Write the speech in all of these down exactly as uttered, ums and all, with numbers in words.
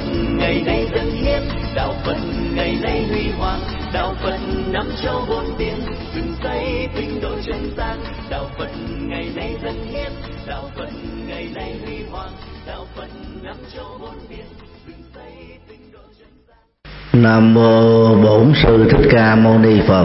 ngày nay dân hiến, đạo Phật ngày nay huy hoàng, đạo Phật năm châu bốn biển, dựng xây tinh độ chân gian. Đạo Phật ngày nay dân hiến, đạo Phật ngày nay huy hoàng, đạo Phật năm châu bốn biển, dựng xây tinh độ chân gian. Nam mô Bổn Sư Thích Ca Mâu Ni Phật.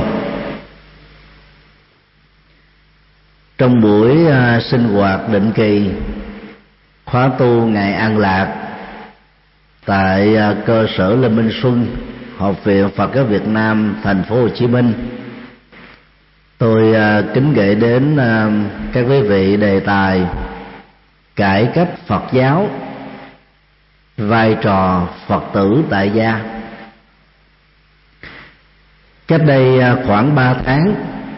Trong buổi uh, sinh hoạt định kỳ khóa tu ngày An Lạc tại uh, cơ sở Lê Minh Xuân, Học viện Phật giáo Việt Nam, thành phố Hồ Chí Minh, tôi uh, kính gửi đến uh, các quý vị đề tài cải cách Phật giáo, vai trò Phật tử tại gia. Cách đây uh, khoảng ba tháng,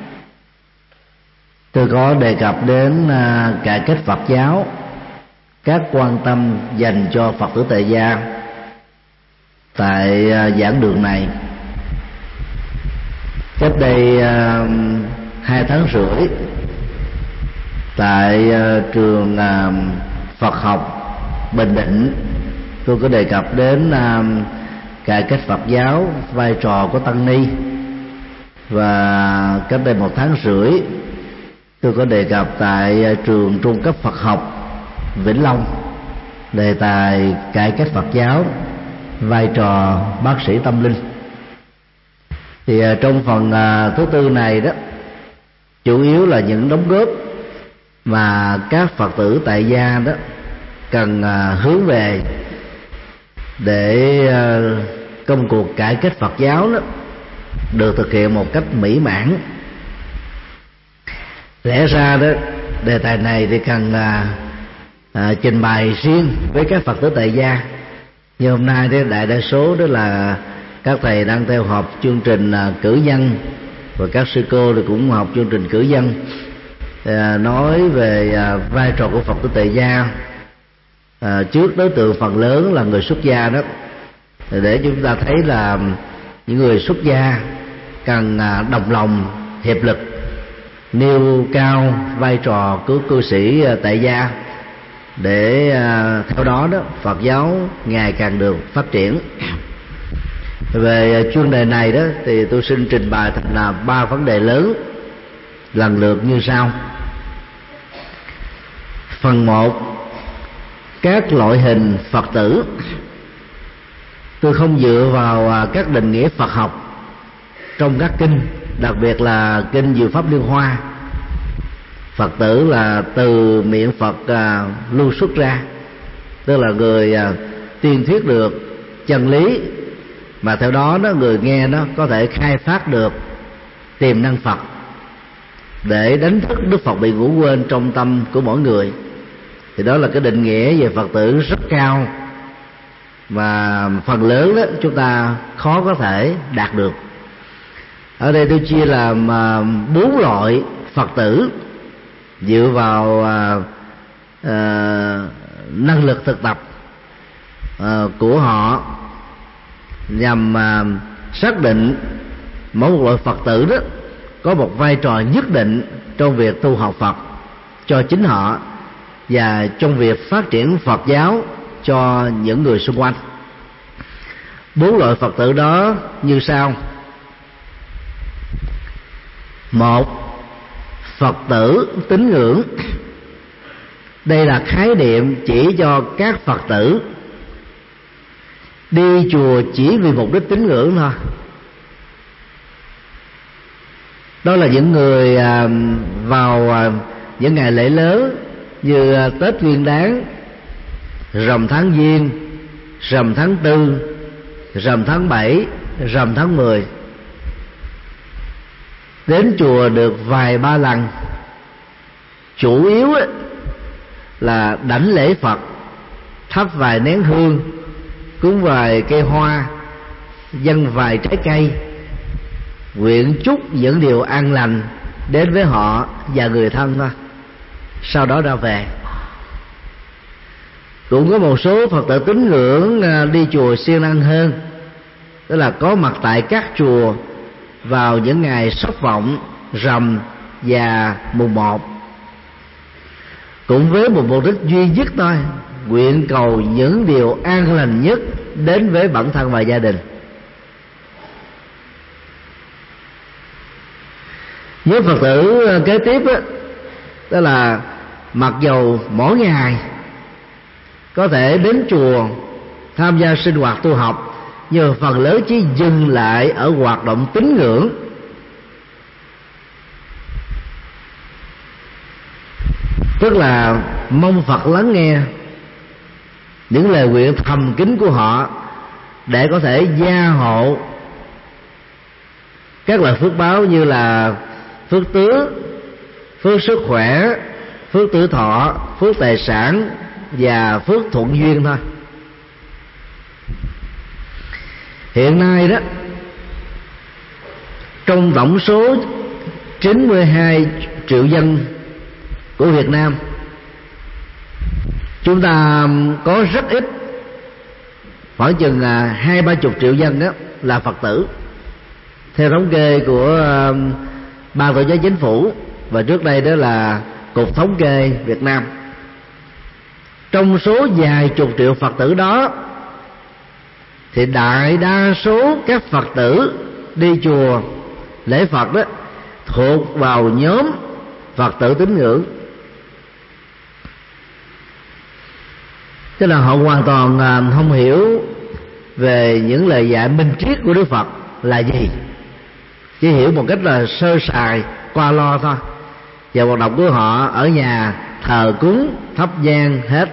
tôi có đề cập đến uh, cải cách Phật giáo, các quan tâm dành cho Phật tử tại gia tại uh, giảng đường này. Cách đây uh, hai tháng rưỡi, tại uh, trường uh, Phật học Bình Định, tôi có đề cập đến uh, cải cách Phật giáo, vai trò của tăng ni. Và cách đây một tháng rưỡi, tôi có đề cập tại trường trung cấp Phật học Vĩnh Long đề tài cải cách Phật giáo, vai trò bác sĩ tâm linh. Thì trong phần thứ tư này đó, chủ yếu là những đóng góp mà các Phật tử tại gia đó cần hướng về để công cuộc cải cách Phật giáo đó được thực hiện một cách mỹ mãn. Lẽ ra đó, đề tài này thì cần à, à, trình bày riêng với các Phật tử tại gia, nhưng hôm nay thì đại đa số đó là các thầy đang theo học chương trình à, cử nhân, và các sư cô thì cũng học chương trình cử nhân, à, nói về à, vai trò của Phật tử tại gia à, trước đối tượng phần lớn là người xuất gia đó, để chúng ta thấy là những người xuất gia cần à, đồng lòng hiệp lực nêu cao vai trò của cư sĩ tại gia, để uh, theo đó đó Phật giáo ngày càng được phát triển. Về chuyên đề này đó thì tôi xin trình bày thành là ba vấn đề lớn, lần lượt như sau. Phần một, các loại hình Phật tử. Tôi không dựa vào uh, các định nghĩa Phật học trong các kinh, đặc biệt là kinh Diệu Pháp Liên Hoa. Phật tử là từ miệng Phật à, lưu xuất ra, tức là người à, tiên thuyết được chân lý, mà theo đó đó người nghe nó có thể khai phát được tiềm năng Phật để đánh thức Đức Phật bị ngủ quên trong tâm của mỗi người. Thì đó là cái định nghĩa về Phật tử rất cao, mà phần lớn đó chúng ta khó có thể đạt được. Ở đây tôi chia làm bốn loại Phật tử dựa vào uh, uh, năng lực thực tập uh, của họ, nhằm uh, xác định mỗi một loại Phật tử đó có một vai trò nhất định trong việc tu học Phật cho chính họ và trong việc phát triển Phật giáo cho những người xung quanh. Bốn loại Phật tử đó như sau. Một, Phật tử tín ngưỡng. Đây là khái niệm chỉ cho các Phật tử đi chùa chỉ vì mục đích tín ngưỡng thôi. Đó là những người vào những ngày lễ lớn như Tết Nguyên Đán, rằm tháng Giêng, rằm tháng Tư, rằm tháng Bảy, rằm tháng Mười, đến chùa được vài ba lần, chủ yếu là đảnh lễ Phật, thắp vài nén hương, cúng vài cây hoa, dâng vài trái cây, nguyện chúc những điều an lành đến với họ và người thân thôi, sau đó ra về. Cũng có một số Phật tử tín ngưỡng đi chùa siêng năng hơn, tức là có mặt tại các chùa vào những ngày sắp vọng, rằm và mùng một, cũng với một mục đích duy nhất thôi, nguyện cầu những điều an lành nhất đến với bản thân và gia đình. Với Phật tử kế tiếp đó, đó là mặc dầu mỗi ngày có thể đến chùa tham gia sinh hoạt tu học, nhưng phần lớn chỉ dừng lại ở hoạt động tín ngưỡng. Tức là mong Phật lắng nghe những lời nguyện thầm kín của họ để có thể gia hộ các loại phước báo như là phước tứ, phước sức khỏe, phước tử thọ, phước tài sản và phước thuận duyên thôi. Hiện nay đó, trong tổng số chín mươi hai triệu dân của Việt Nam, chúng ta có rất ít, khoảng chừng hai ba chục triệu dân đó là Phật tử, theo thống kê của Ban Tổ chức Chính phủ, và trước đây đó là Cục Thống kê Việt Nam. Trong số vài chục triệu Phật tử đó thì đại đa số các Phật tử đi chùa lễ Phật đó thuộc vào nhóm Phật tử tín ngưỡng. Tức là họ hoàn toàn không hiểu về những lời dạy minh triết của Đức Phật là gì, chỉ hiểu một cách là sơ sài qua lo thôi, và hoạt động của họ ở nhà thờ cúng thắp nhang hết.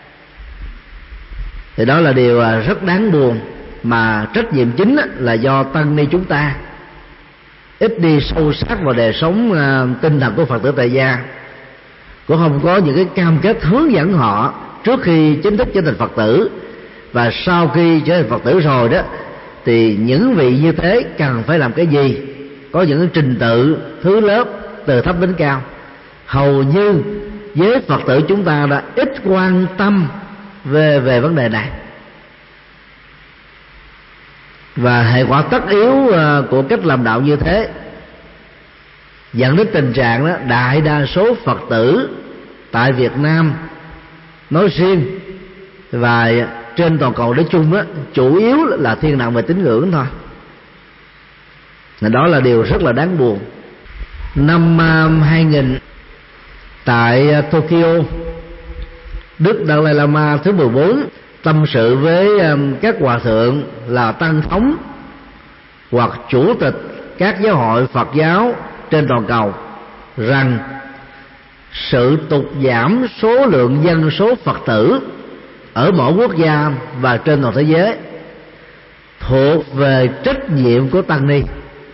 Thì đó là điều rất đáng buồn, mà trách nhiệm chính là do tăng ni chúng ta ít đi sâu sắc vào đời sống tinh thần của Phật tử tại gia, cũng không có những cái cam kết hướng dẫn họ trước khi chính thức trở thành Phật tử, và sau khi trở thành Phật tử rồi đó thì những vị như thế cần phải làm cái gì, có những trình tự thứ lớp từ thấp đến cao. Hầu như với Phật tử chúng ta đã ít quan tâm về về vấn đề này, và hệ quả tất yếu của cách làm đạo như thế dẫn đến tình trạng đó đại đa số Phật tử tại Việt Nam nói riêng và trên toàn cầu nói chung đó chủ yếu là thiên nặng về tín ngưỡng thôi. Đó là điều rất là đáng buồn. Năm hai nghìn tại Tokyo, Đức Dalai Lama thứ mười bốn tâm sự với các hòa thượng là tăng thống hoặc chủ tịch các giáo hội Phật giáo trên toàn cầu rằng sự tụt giảm số lượng dân số Phật tử ở mỗi quốc gia và trên toàn thế giới thuộc về trách nhiệm của tăng ni.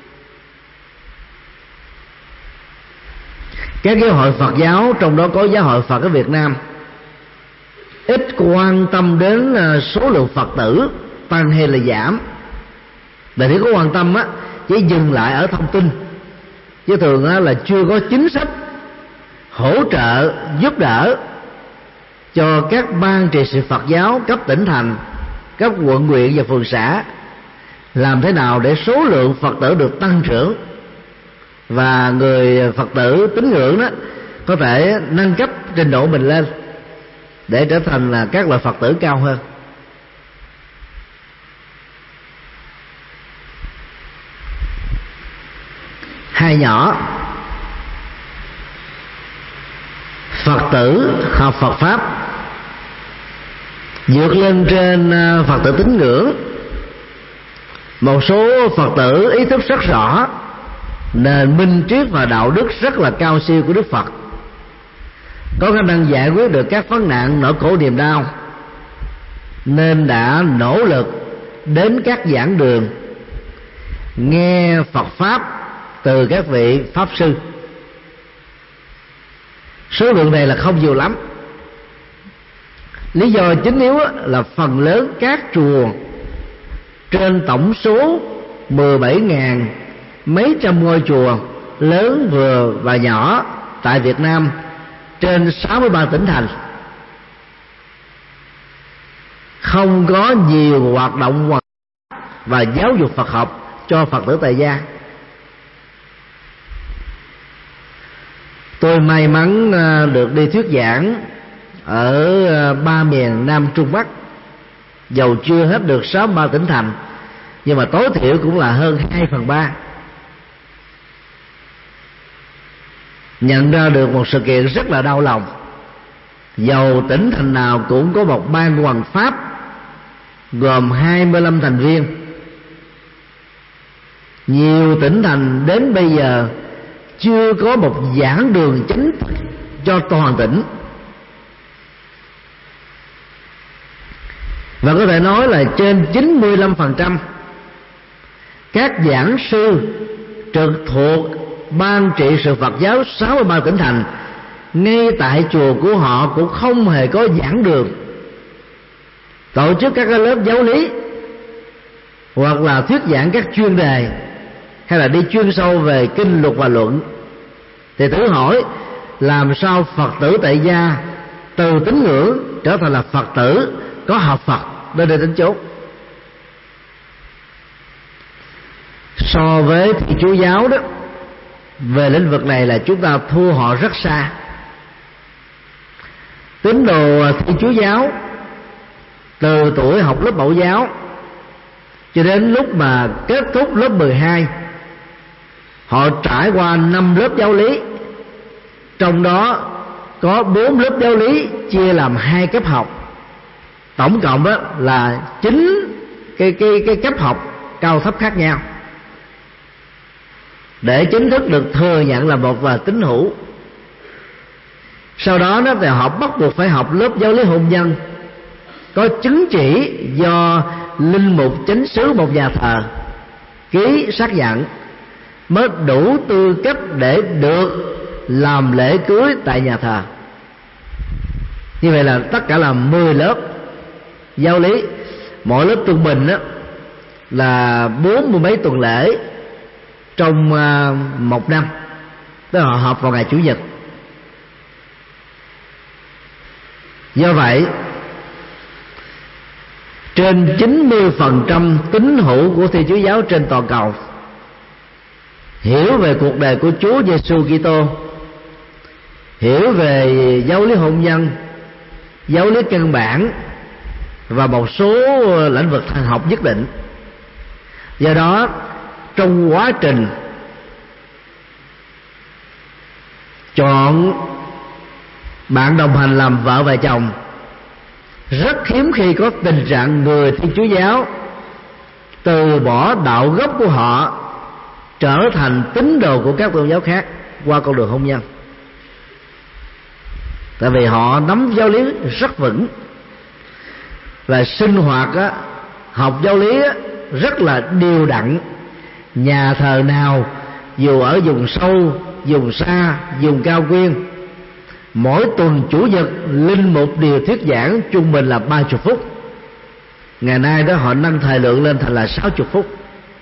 Các giáo hội Phật giáo, trong đó có giáo hội Phật ở Việt Nam, ít quan tâm đến số lượng Phật tử tăng hay là giảm. Và nếu có quan tâm á, chỉ dừng lại ở thông tin, chứ thường á, là chưa có chính sách hỗ trợ giúp đỡ cho các ban trị sự Phật giáo cấp tỉnh thành, cấp quận huyện và phường xã, làm thế nào để số lượng Phật tử được tăng trưởng và người Phật tử tín ngưỡng đó có thể nâng cấp trình độ mình lên để trở thành là các loại Phật tử cao hơn. Hai nhỏ Phật tử học Phật pháp vượt lên trên Phật tử tín ngưỡng. Một số Phật tử ý thức rất rõ nền minh triết và đạo đức rất là cao siêu của Đức Phật, có khả năng giải quyết được các vấn nạn nỗi khổ niềm đau, nên đã nỗ lực đến các giảng đường nghe Phật pháp từ các vị pháp sư. Số lượng này là không nhiều lắm. Lý do chính yếu là phần lớn các chùa trên tổng số mười bảy nghìn mấy trăm ngôi chùa lớn vừa và nhỏ tại Việt Nam trên sáu mươi ba tỉnh thành không có nhiều hoạt động hoạt và giáo dục Phật học cho Phật tử tại gia. Tôi may mắn được đi thuyết giảng ở ba miền Nam Trung Bắc dầu chưa hết được sáu mươi ba tỉnh thành, nhưng mà tối thiểu cũng là hơn hai phần ba. Nhận ra được một sự kiện rất là đau lòng, dầu tỉnh thành nào cũng có một ban hoằng pháp gồm hai mươi lăm thành viên, nhiều tỉnh thành đến bây giờ chưa có một giảng đường chính cho toàn tỉnh. Và có thể nói là trên chín mươi lăm phần trăm các giảng sư trực thuộc Ban trị sự Phật giáo sáu mươi ba tỉnh thành, ngay tại chùa của họ cũng không hề có giảng đường, tổ chức các lớp giáo lý hoặc là thuyết giảng các chuyên đề, hay là đi chuyên sâu về kinh luật và luận. Thì thử hỏi, làm sao Phật tử tại gia từ tín ngưỡng trở thành là Phật tử có học Phật đến đây đến chốn? So với Thiên Chúa giáo đó, về lĩnh vực này là chúng ta thua họ rất xa. Tín đồ Thiên Chúa giáo từ tuổi học lớp mẫu giáo cho đến lúc mà kết thúc lớp mười hai, họ trải qua năm lớp giáo lý, trong đó có bốn lớp giáo lý chia làm hai cấp học, tổng cộng đó là chín cái cái cái cấp học cao thấp khác nhau, để chính thức được thừa nhận là một và tín hữu. Sau đó đó thì họ bắt buộc phải học lớp giáo lý hôn nhân, có chứng chỉ do linh mục chánh xứ một nhà thờ ký xác nhận, mới đủ tư cách để được làm lễ cưới tại nhà thờ. Như vậy là tất cả là mười lớp giáo lý, mỗi lớp trung bình đó là bốn mươi mấy tuần lễ trong một năm, tức là họ họp vào ngày Chủ nhật. Do vậy, trên chín mươi phần trăm tín hữu của Thiên Chúa giáo trên toàn cầu hiểu về cuộc đời của Chúa Giêsu Kitô, hiểu về giáo lý hôn nhân, giáo lý căn bản và một số lĩnh vực thần học nhất định. Do đó, trong quá trình chọn bạn đồng hành làm vợ và chồng, rất hiếm khi có tình trạng người Thiên Chúa giáo từ bỏ đạo gốc của họ trở thành tín đồ của các tôn giáo khác qua con đường hôn nhân. Tại vì họ nắm giáo lý rất vững, và sinh hoạt á, học giáo lý á, rất là đều đặn. Nhà thờ nào, dù ở vùng sâu, vùng xa, vùng cao nguyên, mỗi tuần Chủ nhật linh mục đều thuyết giảng trung bình là ba mươi phút. Ngày nay đó họ nâng thời lượng lên thành là sáu mươi phút.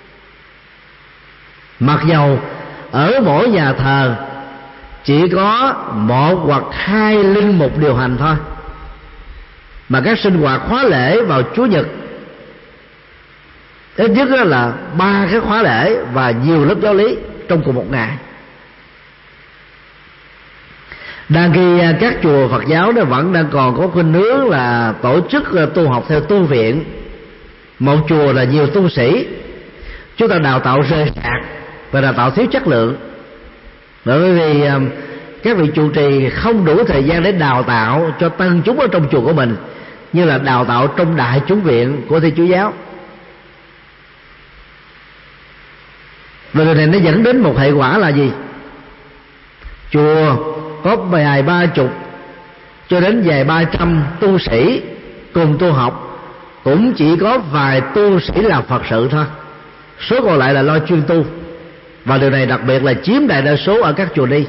Mặc dầu ở mỗi nhà thờ chỉ có một hoặc hai linh mục điều hành thôi, mà các sinh hoạt khóa lễ vào Chủ nhật ít nhất là ba cái khóa lễ và nhiều lớp giáo lý trong cùng một ngày. Đang khi các chùa Phật giáo đó vẫn đang còn có khuynh hướng là tổ chức tu học theo tu viện, một chùa là nhiều tu sĩ, chúng ta đào tạo rời rạc và đào tạo thiếu chất lượng, bởi vì các vị trụ trì không đủ thời gian để đào tạo cho tăng chúng ở trong chùa của mình như là đào tạo trong đại chúng viện của Thiên Chúa giáo. Và điều này nó dẫn đến một hệ quả là gì? Chùa có vài ba chục cho đến vài ba trăm tu sĩ cùng tu học, cũng chỉ có vài tu sĩ là Phật sự thôi, số còn lại là lo chuyên tu. Và điều này đặc biệt là chiếm đại đa số ở các chùa đi.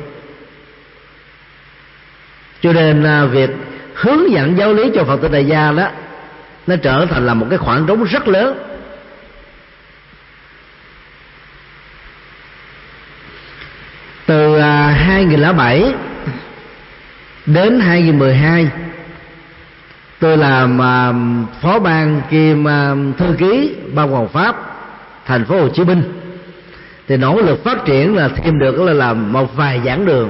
Cho nên việc hướng dẫn giáo lý cho Phật tử tại gia đó, nó trở thành là một cái khoảng trống rất lớn. Từ hai nghìn lẻ bảy đến hai nghìn mười hai, tôi làm phó ban kiêm thư ký ban Hoàng Pháp thành phố Hồ Chí Minh, thì nỗ lực phát triển là thêm được là làm một vài giảng đường.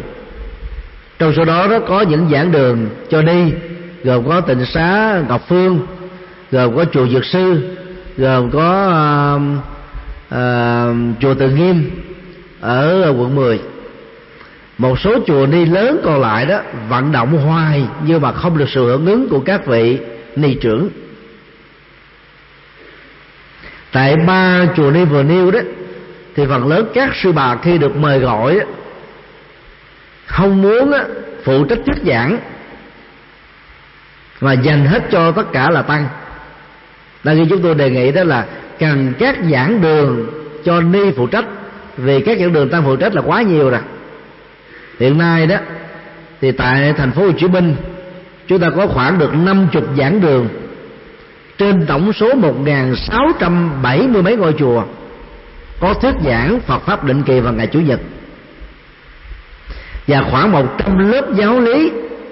Trong số đó đó có những giảng đường cho đi, gồm có Tịnh xá Ngọc Phương, gồm có chùa Dược Sư, gồm có uh, uh, chùa Từ Nghiêm ở quận mười. Một số chùa ni lớn còn lại đó vận động hoài nhưng mà không được sự hưởng ứng của các vị ni trưởng. Tại ba chùa ni vừa nêu đó thì phần lớn các sư bà khi được mời gọi đó, không muốn đó, phụ trách thuyết giảng mà dành hết cho tất cả là tăng. Đang khi chúng tôi đề nghị đó là cần các giảng đường cho ni phụ trách, vì các giảng đường tăng phụ trách là quá nhiều rồi. Hiện nay đó thì tại thành phố Hồ Chí Minh chúng ta có khoảng được năm mươi giảng đường trên tổng số một nghìn sáu trăm bảy mươi mấy ngôi chùa có thuyết giảng Phật pháp định kỳ vào ngày Chủ nhật, và khoảng một trăm lớp giáo lý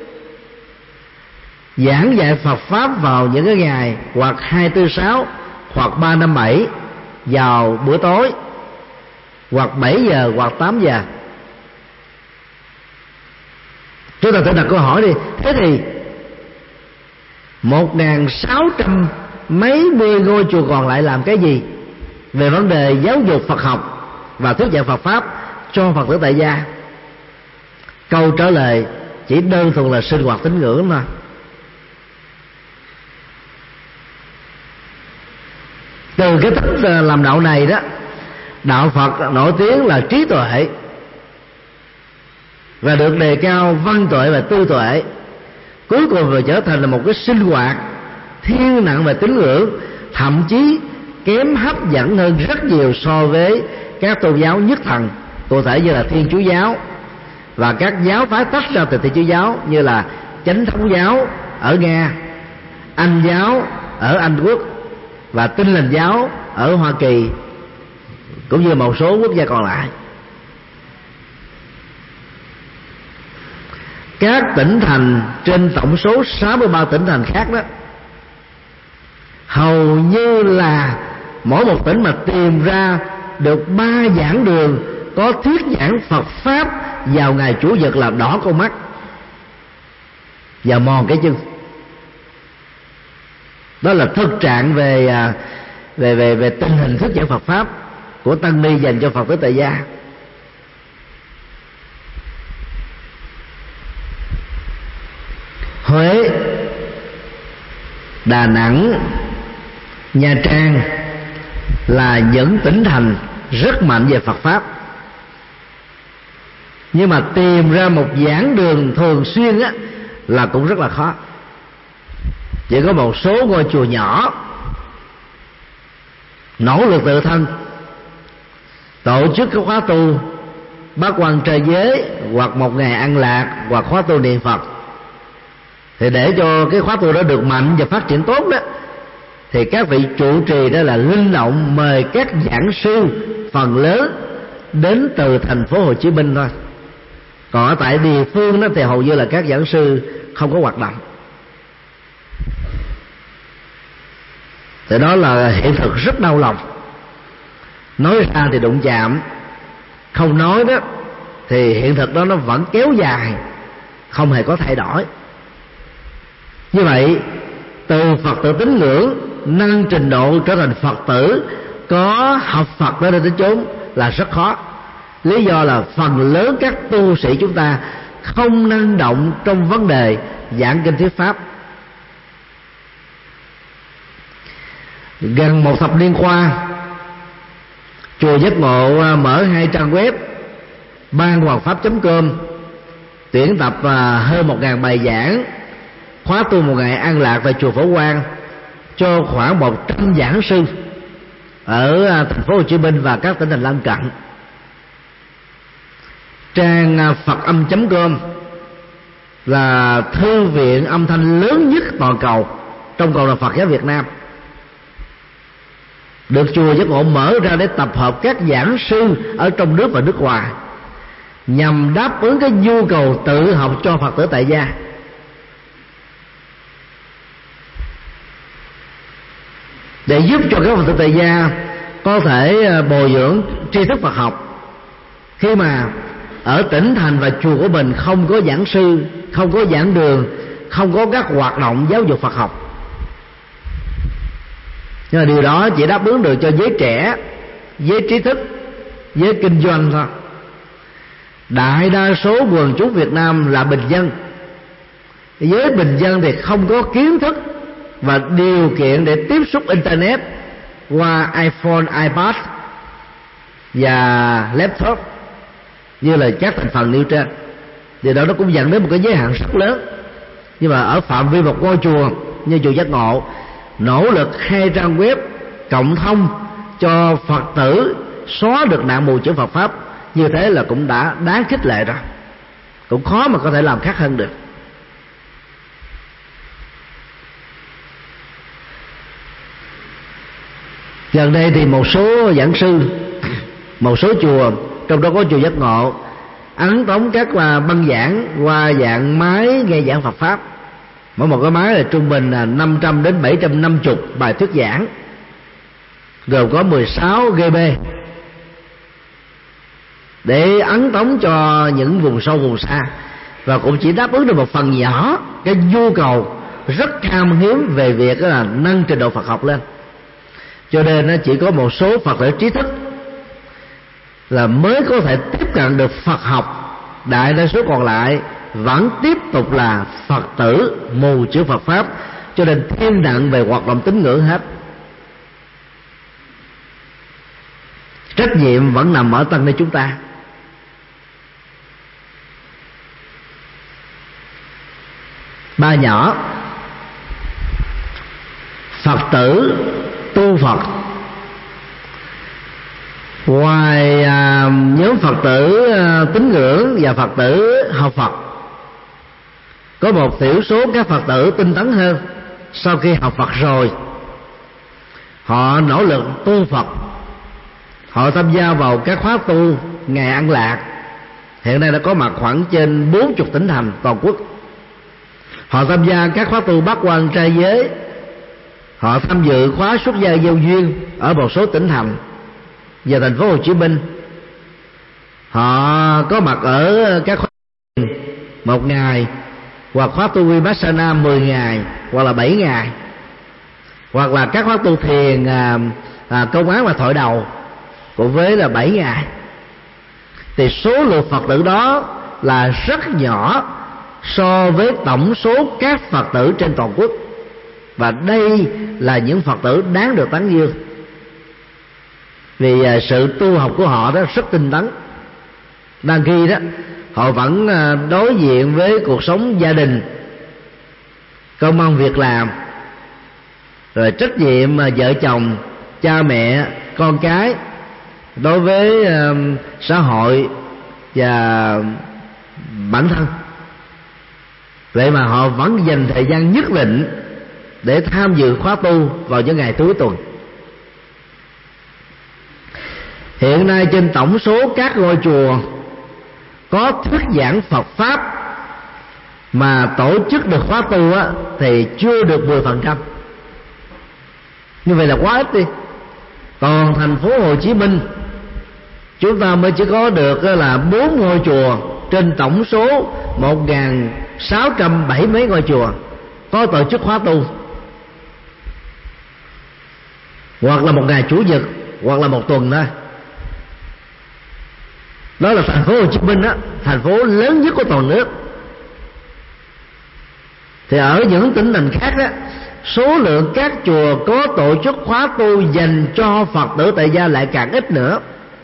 giảng dạy Phật pháp vào những cái ngày hoặc hai tư sáu hoặc ba năm bảy vào bữa tối, hoặc bảy giờ hoặc tám giờ. Chúng ta thử đặt câu hỏi đi, thế thì một nghìn sáu trăm mấy mươi ngôi chùa còn lại làm cái gì về vấn đề giáo dục Phật học và thuyết giảng Phật pháp cho Phật tử tại gia? Câu trả lời chỉ đơn thuần là sinh hoạt tín ngưỡng mà. Từ cái tính làm đạo này đó, đạo Phật nổi tiếng là trí tuệ và được đề cao văn tuệ và tư tuệ, cuối cùng rồi trở thành là một cái sinh hoạt thiên nặng về tín ngưỡng, thậm chí kém hấp dẫn hơn rất nhiều so với các tôn giáo nhất thần, cụ thể như là Thiên Chúa giáo và các giáo phái tách ra từ Thiên Chúa giáo như là Chánh Thống giáo ở Nga, Anh giáo ở Anh Quốc và Tin Lành giáo ở Hoa Kỳ, cũng như một số quốc gia còn lại. Các tỉnh thành trên tổng số sáu mươi ba tỉnh thành khác đó, hầu như là mỗi một tỉnh mà tìm ra được ba giảng đường có thuyết giảng Phật pháp vào ngày Chủ nhật là đỏ con mắt và mòn cái chân. Đó là thực trạng về về về về tình hình thuyết giảng Phật pháp của tăng ni dành cho Phật tử tại gia. Huế, Đà Nẵng, Nha Trang là những tỉnh thành rất mạnh về Phật pháp, nhưng mà tìm ra một giảng đường thường xuyên á là cũng rất là khó. Chỉ có một số ngôi chùa nhỏ nỗ lực tự thân tổ chức các khóa tu bát quan trai giới, hoặc một ngày ăn lạc, hoặc khóa tu niệm Phật. Thì để cho cái khóa tu đó được mạnh và phát triển tốt đó, thì các vị trụ trì đó là linh động mời các giảng sư phần lớn đến từ thành phố Hồ Chí Minh thôi. Còn ở tại địa phương đó thì hầu như là các giảng sư không có hoạt động. Thì đó là hiện thực rất đau lòng. Nói ra thì đụng chạm, không nói đó thì hiện thực đó nó vẫn kéo dài, không hề có thay đổi. Như vậy, từ Phật tử tín ngưỡng nâng trình độ trở thành Phật tử có học Phật đó đến chốn là rất khó. Lý do là phần lớn các tu sĩ chúng ta không năng động trong vấn đề giảng kinh thuyết pháp. Gần một thập niên qua, chùa Giác Ngộ mở hai trang web ban hoàng pháp chấm com, tuyển tập hơn một ngàn bài giảng, khóa tu một ngày an lạc tại chùa Phổ Quang cho khoảng một trăm giảng sư ở thành phố Hồ Chí Minh và các tỉnh thành lân cận. Trang Phật âm chấm com là thư viện âm thanh lớn nhất toàn cầu, trong cầu là Phật giáo Việt Nam, được chùa Giác Ngộ mở ra để tập hợp các giảng sư ở trong nước và nước ngoài, nhằm đáp ứng cái nhu cầu tự học cho Phật tử tại gia. Để giúp cho các Phật tử tại gia có thể bồi dưỡng tri thức Phật học, khi mà ở tỉnh thành và chùa của mình không có giảng sư, không có giảng đường, không có các hoạt động giáo dục Phật học. Nhưng mà điều đó chỉ đáp ứng được cho giới trẻ, giới trí thức, giới kinh doanh thôi. Đại đa số quần chúng Việt Nam là bình dân. Giới bình dân thì không có kiến thức và điều kiện để tiếp xúc internet qua iPhone, iPad và laptop như là các thành phần nêu trên. Điều đó nó cũng dẫn đến một cái giới hạn rất lớn. Nhưng mà ở phạm vi một ngôi chùa như chùa Giác Ngộ nỗ lực khai trang web cộng thông cho Phật tử xóa được nạn mù chữ Phật pháp, như thế là cũng đã đáng khích lệ rồi. Cũng khó mà có thể làm khác hơn được. Gần đây thì một số giảng sư, một số chùa, trong đó có chùa Giác Ngộ, ấn tống các băng giảng qua dạng máy nghe giảng Phật pháp. Mỗi một cái máy là trung bình là năm trăm đến bảy trăm năm mươi bài thuyết giảng, gồm có mười sáu gi bê, để ấn tống cho những vùng sâu vùng xa, và cũng chỉ đáp ứng được một phần nhỏ cái nhu cầu rất khan hiếm về việc là nâng trình độ Phật học lên. Cho nên nó chỉ có một số Phật tử trí thức là mới có thể tiếp cận được Phật học. Đại đa số còn lại vẫn tiếp tục là Phật tử mù chữ Phật pháp, cho nên thiên nặng về hoạt động tín ngưỡng hết. Trách nhiệm vẫn nằm ở tăng ni chúng ta. Ba nhỏ: Phật tử tu Phật. Ngoài à, nhóm Phật tử à, tín ngưỡng và Phật tử học Phật, có một thiểu số các Phật tử tinh tấn hơn. Sau khi học Phật rồi, họ nỗ lực tu Phật. Họ tham gia vào các khóa tu ngày An Lạc, hiện nay đã có mặt khoảng trên bốn mươi tỉnh thành toàn quốc. Họ tham gia các khóa tu bát quan trai giới. Họ tham dự khóa xuất gia giao duyên ở một số tỉnh thành và thành phố Hồ Chí Minh. Họ có mặt ở các khóa một ngày, hoặc khóa tu Vipassana mười ngày, hoặc là bảy ngày, hoặc là các khóa tu thiền à, à, công án và thoại đầu cũng với là bảy ngày. Thì số lượng Phật tử đó là rất nhỏ so với tổng số các Phật tử trên toàn quốc, và đây là những Phật tử đáng được tán dương, vì sự tu học của họ đó rất tinh tấn. Đang khi đó họ vẫn đối diện với cuộc sống gia đình, công ăn việc làm, rồi trách nhiệm vợ chồng, cha mẹ, con cái đối với xã hội và bản thân. Vậy mà họ vẫn dành thời gian nhất định để tham dự khóa tu vào những ngày cuối tuần. Hiện nay trên tổng số các ngôi chùa có thuyết giảng Phật pháp mà tổ chức được khóa tu á, thì chưa được mười phần trăm. Như vậy là quá ít đi. Còn thành phố Hồ Chí Minh chúng ta mới chỉ có được là bốn ngôi chùa trên tổng số một nghìn sáu trăm bảy mấy ngôi chùa có tổ chức khóa tu, hoặc là một ngày chủ nhật, hoặc là một tuần thôi. Đó là thành phố Hồ Chí Minh đó, thành phố lớn nhất của toàn nước. Thì ở những tỉnh thành khác đó, số lượng các chùa có tổ chức khóa tu dành cho Phật tử tại gia lại càng ít nữa.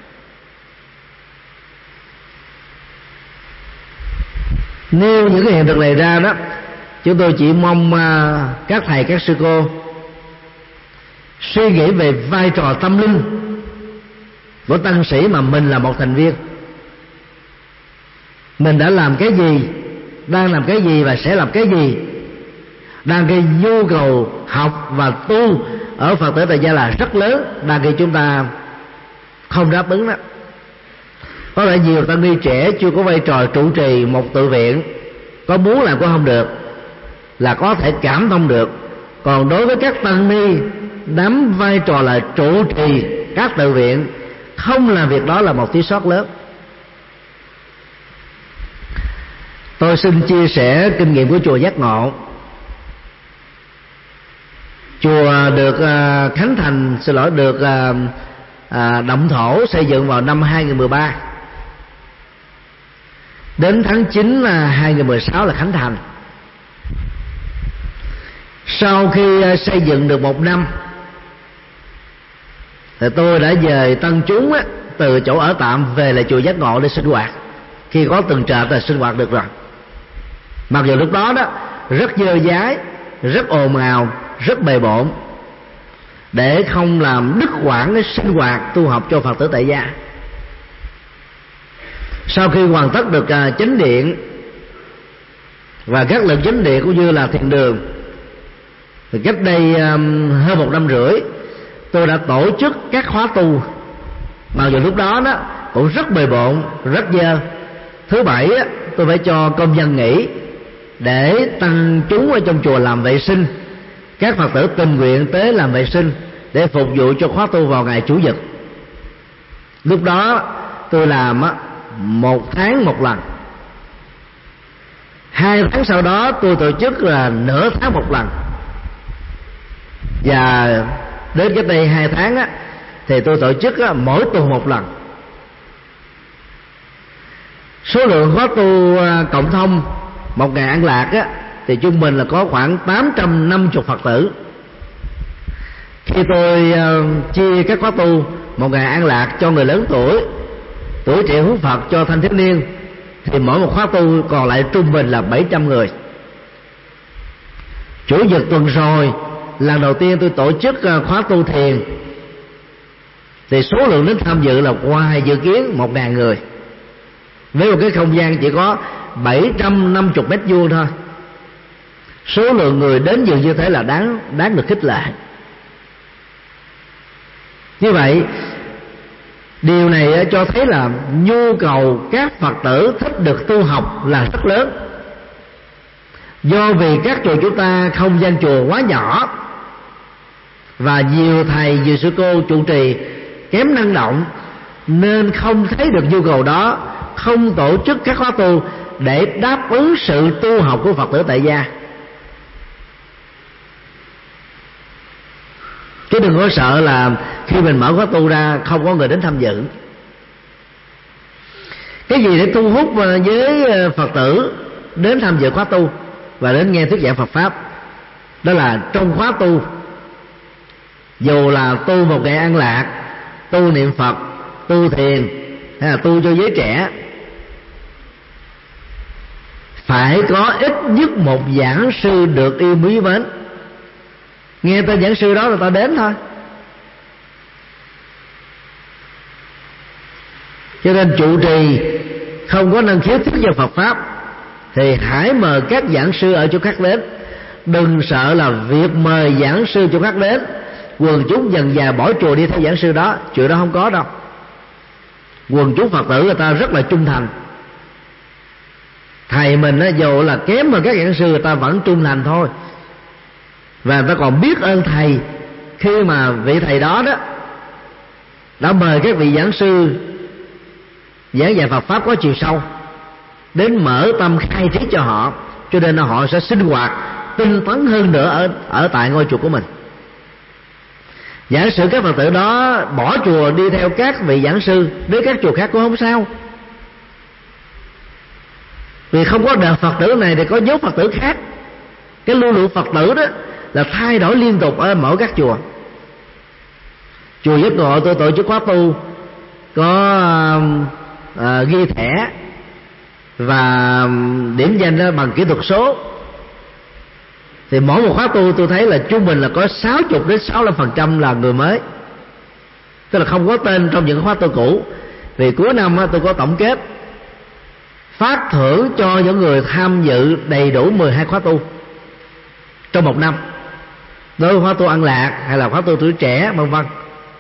Nêu những cái hiện thực này ra đó, chúng tôi chỉ mong các thầy các sư cô suy nghĩ về vai trò tâm linh của tăng sĩ mà mình là một thành viên. Mình đã làm cái gì, đang làm cái gì và sẽ làm cái gì. Đang cái nhu cầu học và tu ở Phật tử tại gia là rất lớn, đang khi chúng ta không đáp ứng đó. Có lẽ nhiều tăng ni trẻ chưa có vai trò trụ trì một tự viện, có muốn làm cũng không được, là có thể cảm thông được. Còn đối với các tăng ni nắm vai trò là trụ trì các tự viện, không làm việc đó là một thiếu sót lớn. Tôi xin chia sẻ kinh nghiệm của chùa Giác Ngộ. Chùa được uh, khánh thành, xin lỗi, được uh, uh, động thổ xây dựng vào năm hai nghìn mười ba. Đến tháng chín uh, hai nghìn mười sáu là khánh thành. Sau khi uh, xây dựng được một năm thì tôi đã dời tăng chúng á, từ chỗ ở tạm về lại chùa Giác Ngộ để sinh hoạt. Khi có tường trệt là sinh hoạt được rồi. Mặc dù lúc đó đó rất dơ dái, rất ồn ào, rất bề bộn, để không làm đứt quãng cái sinh hoạt tu học cho Phật tử tại gia. Sau khi hoàn tất được uh, chánh điện và các lực chánh điện cũng như là thiền đường, thì cách đây um, hơn một năm rưỡi tôi đã tổ chức các khóa tu. Mặc dù lúc đó đó cũng rất bề bộn, rất dơ. Thứ bảy á, tôi phải cho công dân nghỉ để tăng chúng ở trong chùa làm vệ sinh, các Phật tử tình nguyện tới làm vệ sinh để phục vụ cho khóa tu vào ngày Chủ nhật. Lúc đó tôi làm á, một tháng một lần. Hai tháng sau đó tôi tổ chức là nửa tháng một lần. Và đến cái đây hai tháng á, thì tôi tổ chức á, mỗi tuần một lần. Số lượng khóa tu cộng thông một ngày An Lạc á, thì trung bình là có khoảng tám trăm năm mươi Phật tử. Khi tôi uh, chia các khóa tu một ngày An Lạc cho người lớn tuổi, tuổi trẻ hướng Phật cho thanh thiếu niên, thì mỗi một khóa tu còn lại trung bình là bảy trăm người. Chủ nhật tuần rồi, lần đầu tiên tôi tổ chức uh, khóa tu thiền, thì số lượng đến tham dự là ngoài dự kiến một ngàn người, với một cái không gian chỉ có bảy trăm năm mươi mét vuông thôi. Số lượng người đến dự như thế là đáng đáng được khích lệ. Như vậy, điều này cho thấy là nhu cầu các Phật tử thích được tu học là rất lớn. Do vì các chùa chúng ta không gian chùa quá nhỏ, và nhiều thầy, nhiều sư cô trụ trì kém năng động, nên không thấy được nhu cầu đó, không tổ chức các khóa tu để đáp ứng sự tu học của Phật tử tại gia. Chứ đừng có sợ là khi mình mở khóa tu ra không có người đến tham dự. Cái gì để thu hút với Phật tử đến tham dự khóa tu và đến nghe thuyết giảng Phật Pháp? Đó là trong khóa tu, dù là tu một ngày An Lạc, tu niệm Phật, tu thiền hay là tu cho giới trẻ, phải có ít nhất một giảng sư được yêu quý mến. Nghe tên giảng sư đó là ta đến thôi. Cho nên trụ trì không có năng khiếu thuyết giảng Phật Pháp thì hãy mời các giảng sư ở chỗ khác đến. Đừng sợ là việc mời giảng sư chỗ khác đến, quần chúng dần dà bỏ chùa đi theo giảng sư đó. Chuyện đó không có đâu. Quần chúng Phật tử người ta rất là trung thành. Thầy mình á, dù là kém hơn các giảng sư, người ta vẫn trung thành thôi. Và người ta còn biết ơn thầy khi mà vị thầy đó đó đã mời các vị giảng sư giảng dạy Phật Pháp có chiều sâu đến mở tâm khai trí cho họ, cho nên là họ sẽ sinh hoạt tinh tấn hơn nữa ở, ở tại ngôi chùa của mình. Giả sử các Phật tử đó bỏ chùa đi theo các vị giảng sư đến các chùa khác cũng không sao, vì không có đời Phật tử này thì có dấu Phật tử khác. Cái lưu lượng Phật tử đó là thay đổi liên tục ở mỗi các chùa. Chùa Giác Ngộ tôi tổ chức khóa tu có uh, uh, ghi thẻ và điểm danh đó bằng kỹ thuật số, thì mỗi một khóa tu tôi thấy là trung bình là có sáu mươi đến sáu mươi lăm phần trăm là người mới, tức là không có tên trong những khóa tu cũ. Vì cuối năm tôi có tổng kết phát thưởng cho những người tham dự đầy đủ mười hai khóa tu trong một năm, đối với khóa tu An Lạc hay là khóa tu tuổi trẻ vân vân.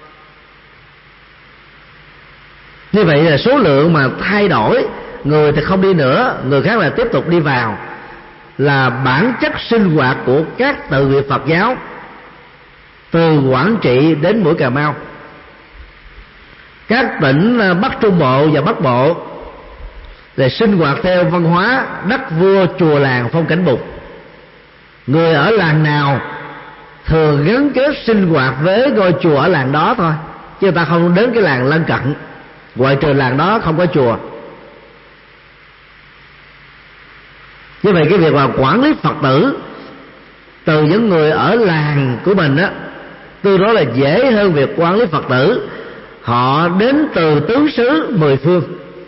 Như vậy là số lượng mà thay đổi, người thì không đi nữa, người khác là tiếp tục đi vào, là bản chất sinh hoạt của các tự viện Phật giáo từ Quảng Trị đến Mũi Cà Mau. Các tỉnh Bắc Trung Bộ và Bắc Bộ để sinh hoạt theo văn hóa đất vua chùa làng phong cảnh Bụt. Người ở làng nào thường gắn kết sinh hoạt với ngôi chùa ở làng đó thôi, chứ người ta không đến cái làng lân cận, ngoại trừ làng đó không có chùa. Như vậy cái việc mà quản lý Phật tử từ những người ở làng của mình á, tương đối là dễ hơn việc quản lý Phật tử họ đến từ tứ xứ mười phương.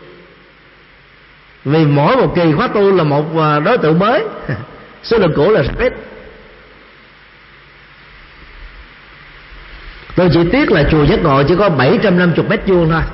Vì mỗi một kỳ khóa tu là một đối tượng mới, số lượng cũ là rất ít. Tôi chỉ tiếc là chùa Giác Ngộ chỉ có bảy trăm năm mươi mét vuông thôi,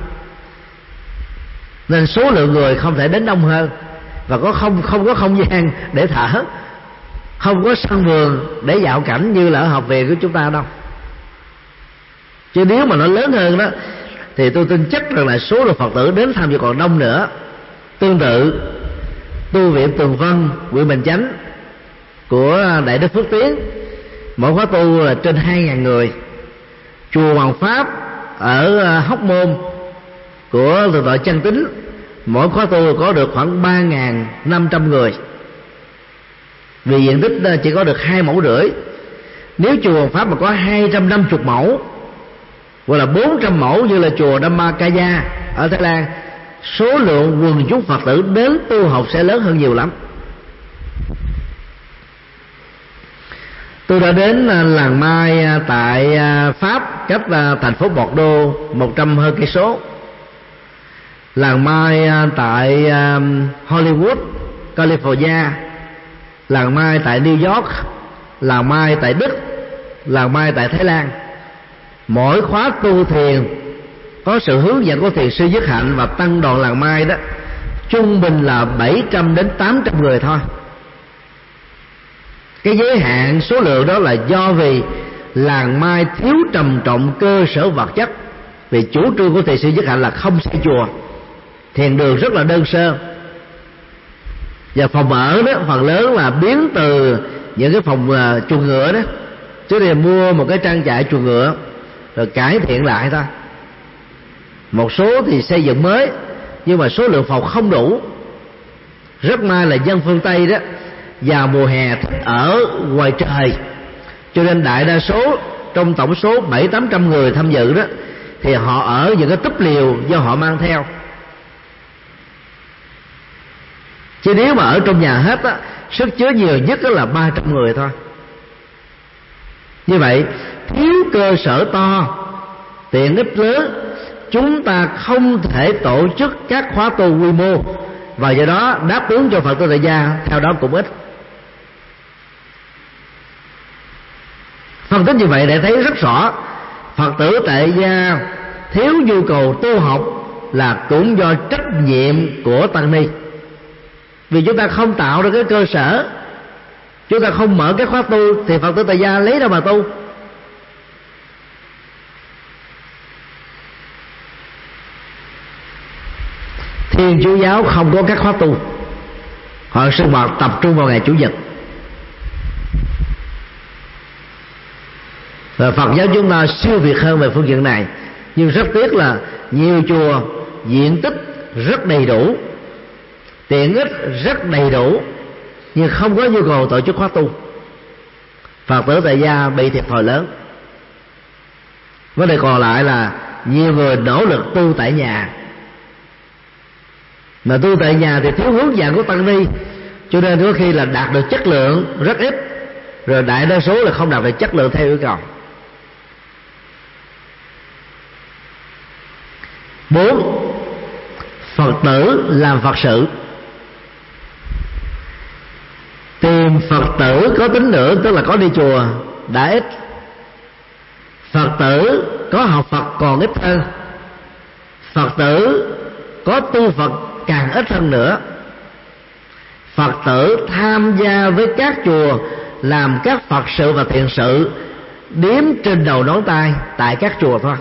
nên số lượng người không thể đến đông hơn, và có không không có không gian để thở, không có sân vườn để dạo cảnh như là ở học viện của chúng ta đâu. Chứ nếu mà nó lớn hơn đó thì tôi tin chắc rằng là số lượng Phật tử đến tham dự còn đông nữa. Tương tự tu viện Tường Vân, huyện Bình Chánh của Đại Đức Phước Tiến, mỗi khóa tu là trên hai ngàn người. Chùa Hoàng Pháp ở Hóc Môn của Thượng tọa Chân Tín, mỗi khóa tu có được khoảng ba ngàn năm trăm người, vì diện tích chỉ có được hai mẫu rưỡi. Nếu chùa Hoàng Pháp mà có hai trăm năm mươi mẫu hoặc là bốn trăm mẫu như là chùa Dhammakaya ở Thái Lan, số lượng quần chúng Phật tử đến tu học sẽ lớn hơn nhiều lắm. Tôi đã đến làng Mai tại Pháp, cách thành phố Bordeaux một trăm hơn cây số. Làng Mai tại Hollywood, California, làng Mai tại New York, làng Mai tại Đức, làng Mai tại Thái Lan. Mỗi khóa tu thiền có sự hướng dẫn của thiền sư Nhất Hạnh và tăng đoàn làng Mai đó, trung bình là bảy trăm đến tám trăm người thôi. Cái giới hạn số lượng đó là do vì làng Mai thiếu trầm trọng cơ sở vật chất. Vì chủ trương của thiền sư Nhất Hạnh là không xây chùa, thiền đường rất là đơn sơ, và phòng ở đó phần lớn là biến từ những cái phòng uh, chuồng ngựa đó, chứ thì mua một cái trang trại chuồng ngựa rồi cải thiện lại thôi. Một số thì xây dựng mới, nhưng mà số lượng phòng không đủ. Rất may là dân phương Tây đó vào mùa hè thích ở ngoài trời, cho nên đại đa số trong tổng số bảy tám trăm người tham dự đó thì họ ở những cái túp liều do họ mang theo. Chứ nếu mà ở trong nhà hết á, sức chứa nhiều nhất là ba trăm người thôi. Như vậy thiếu cơ sở to, tiện ích lớn, chúng ta không thể tổ chức các khóa tu quy mô, và do đó đáp ứng cho Phật tử tại gia theo đó cũng ít. Phân tích như vậy để thấy rất rõ, Phật tử tại gia thiếu nhu cầu tu học là cũng do trách nhiệm của tăng ni. Vì chúng ta không tạo ra cái cơ sở, chúng ta không mở cái khóa tu, thì Phật tử tại gia lấy đâu mà tu. Thiên Chúa giáo không có các khóa tu, họ sinh hoạt tập trung vào ngày Chủ nhật. Và Phật giáo chúng ta siêu việt hơn về phương diện này, nhưng rất tiếc là nhiều chùa diện tích rất đầy đủ, tiện ích rất đầy đủ, nhưng không có nhu cầu tổ chức khóa tu. Phật tử tại gia bị thiệt thòi lớn. Vấn đề còn lại là nhiều người nỗ lực tu tại nhà, mà tu tại nhà thì thiếu hướng dẫn của tăng ni, cho nên có khi là đạt được chất lượng rất ít, rồi đại đa số là không đạt được chất lượng theo yêu cầu. Bốn, Phật tử làm Phật sự. Tìm Phật tử có tín ngưỡng, tức là có đi chùa, đã ít. Phật tử có học Phật còn ít hơn. Phật tử có tu Phật càng ít hơn nữa. Phật tử tham gia với các chùa làm các Phật sự và thiện sự đếm trên đầu ngón tay tại các chùa thôi.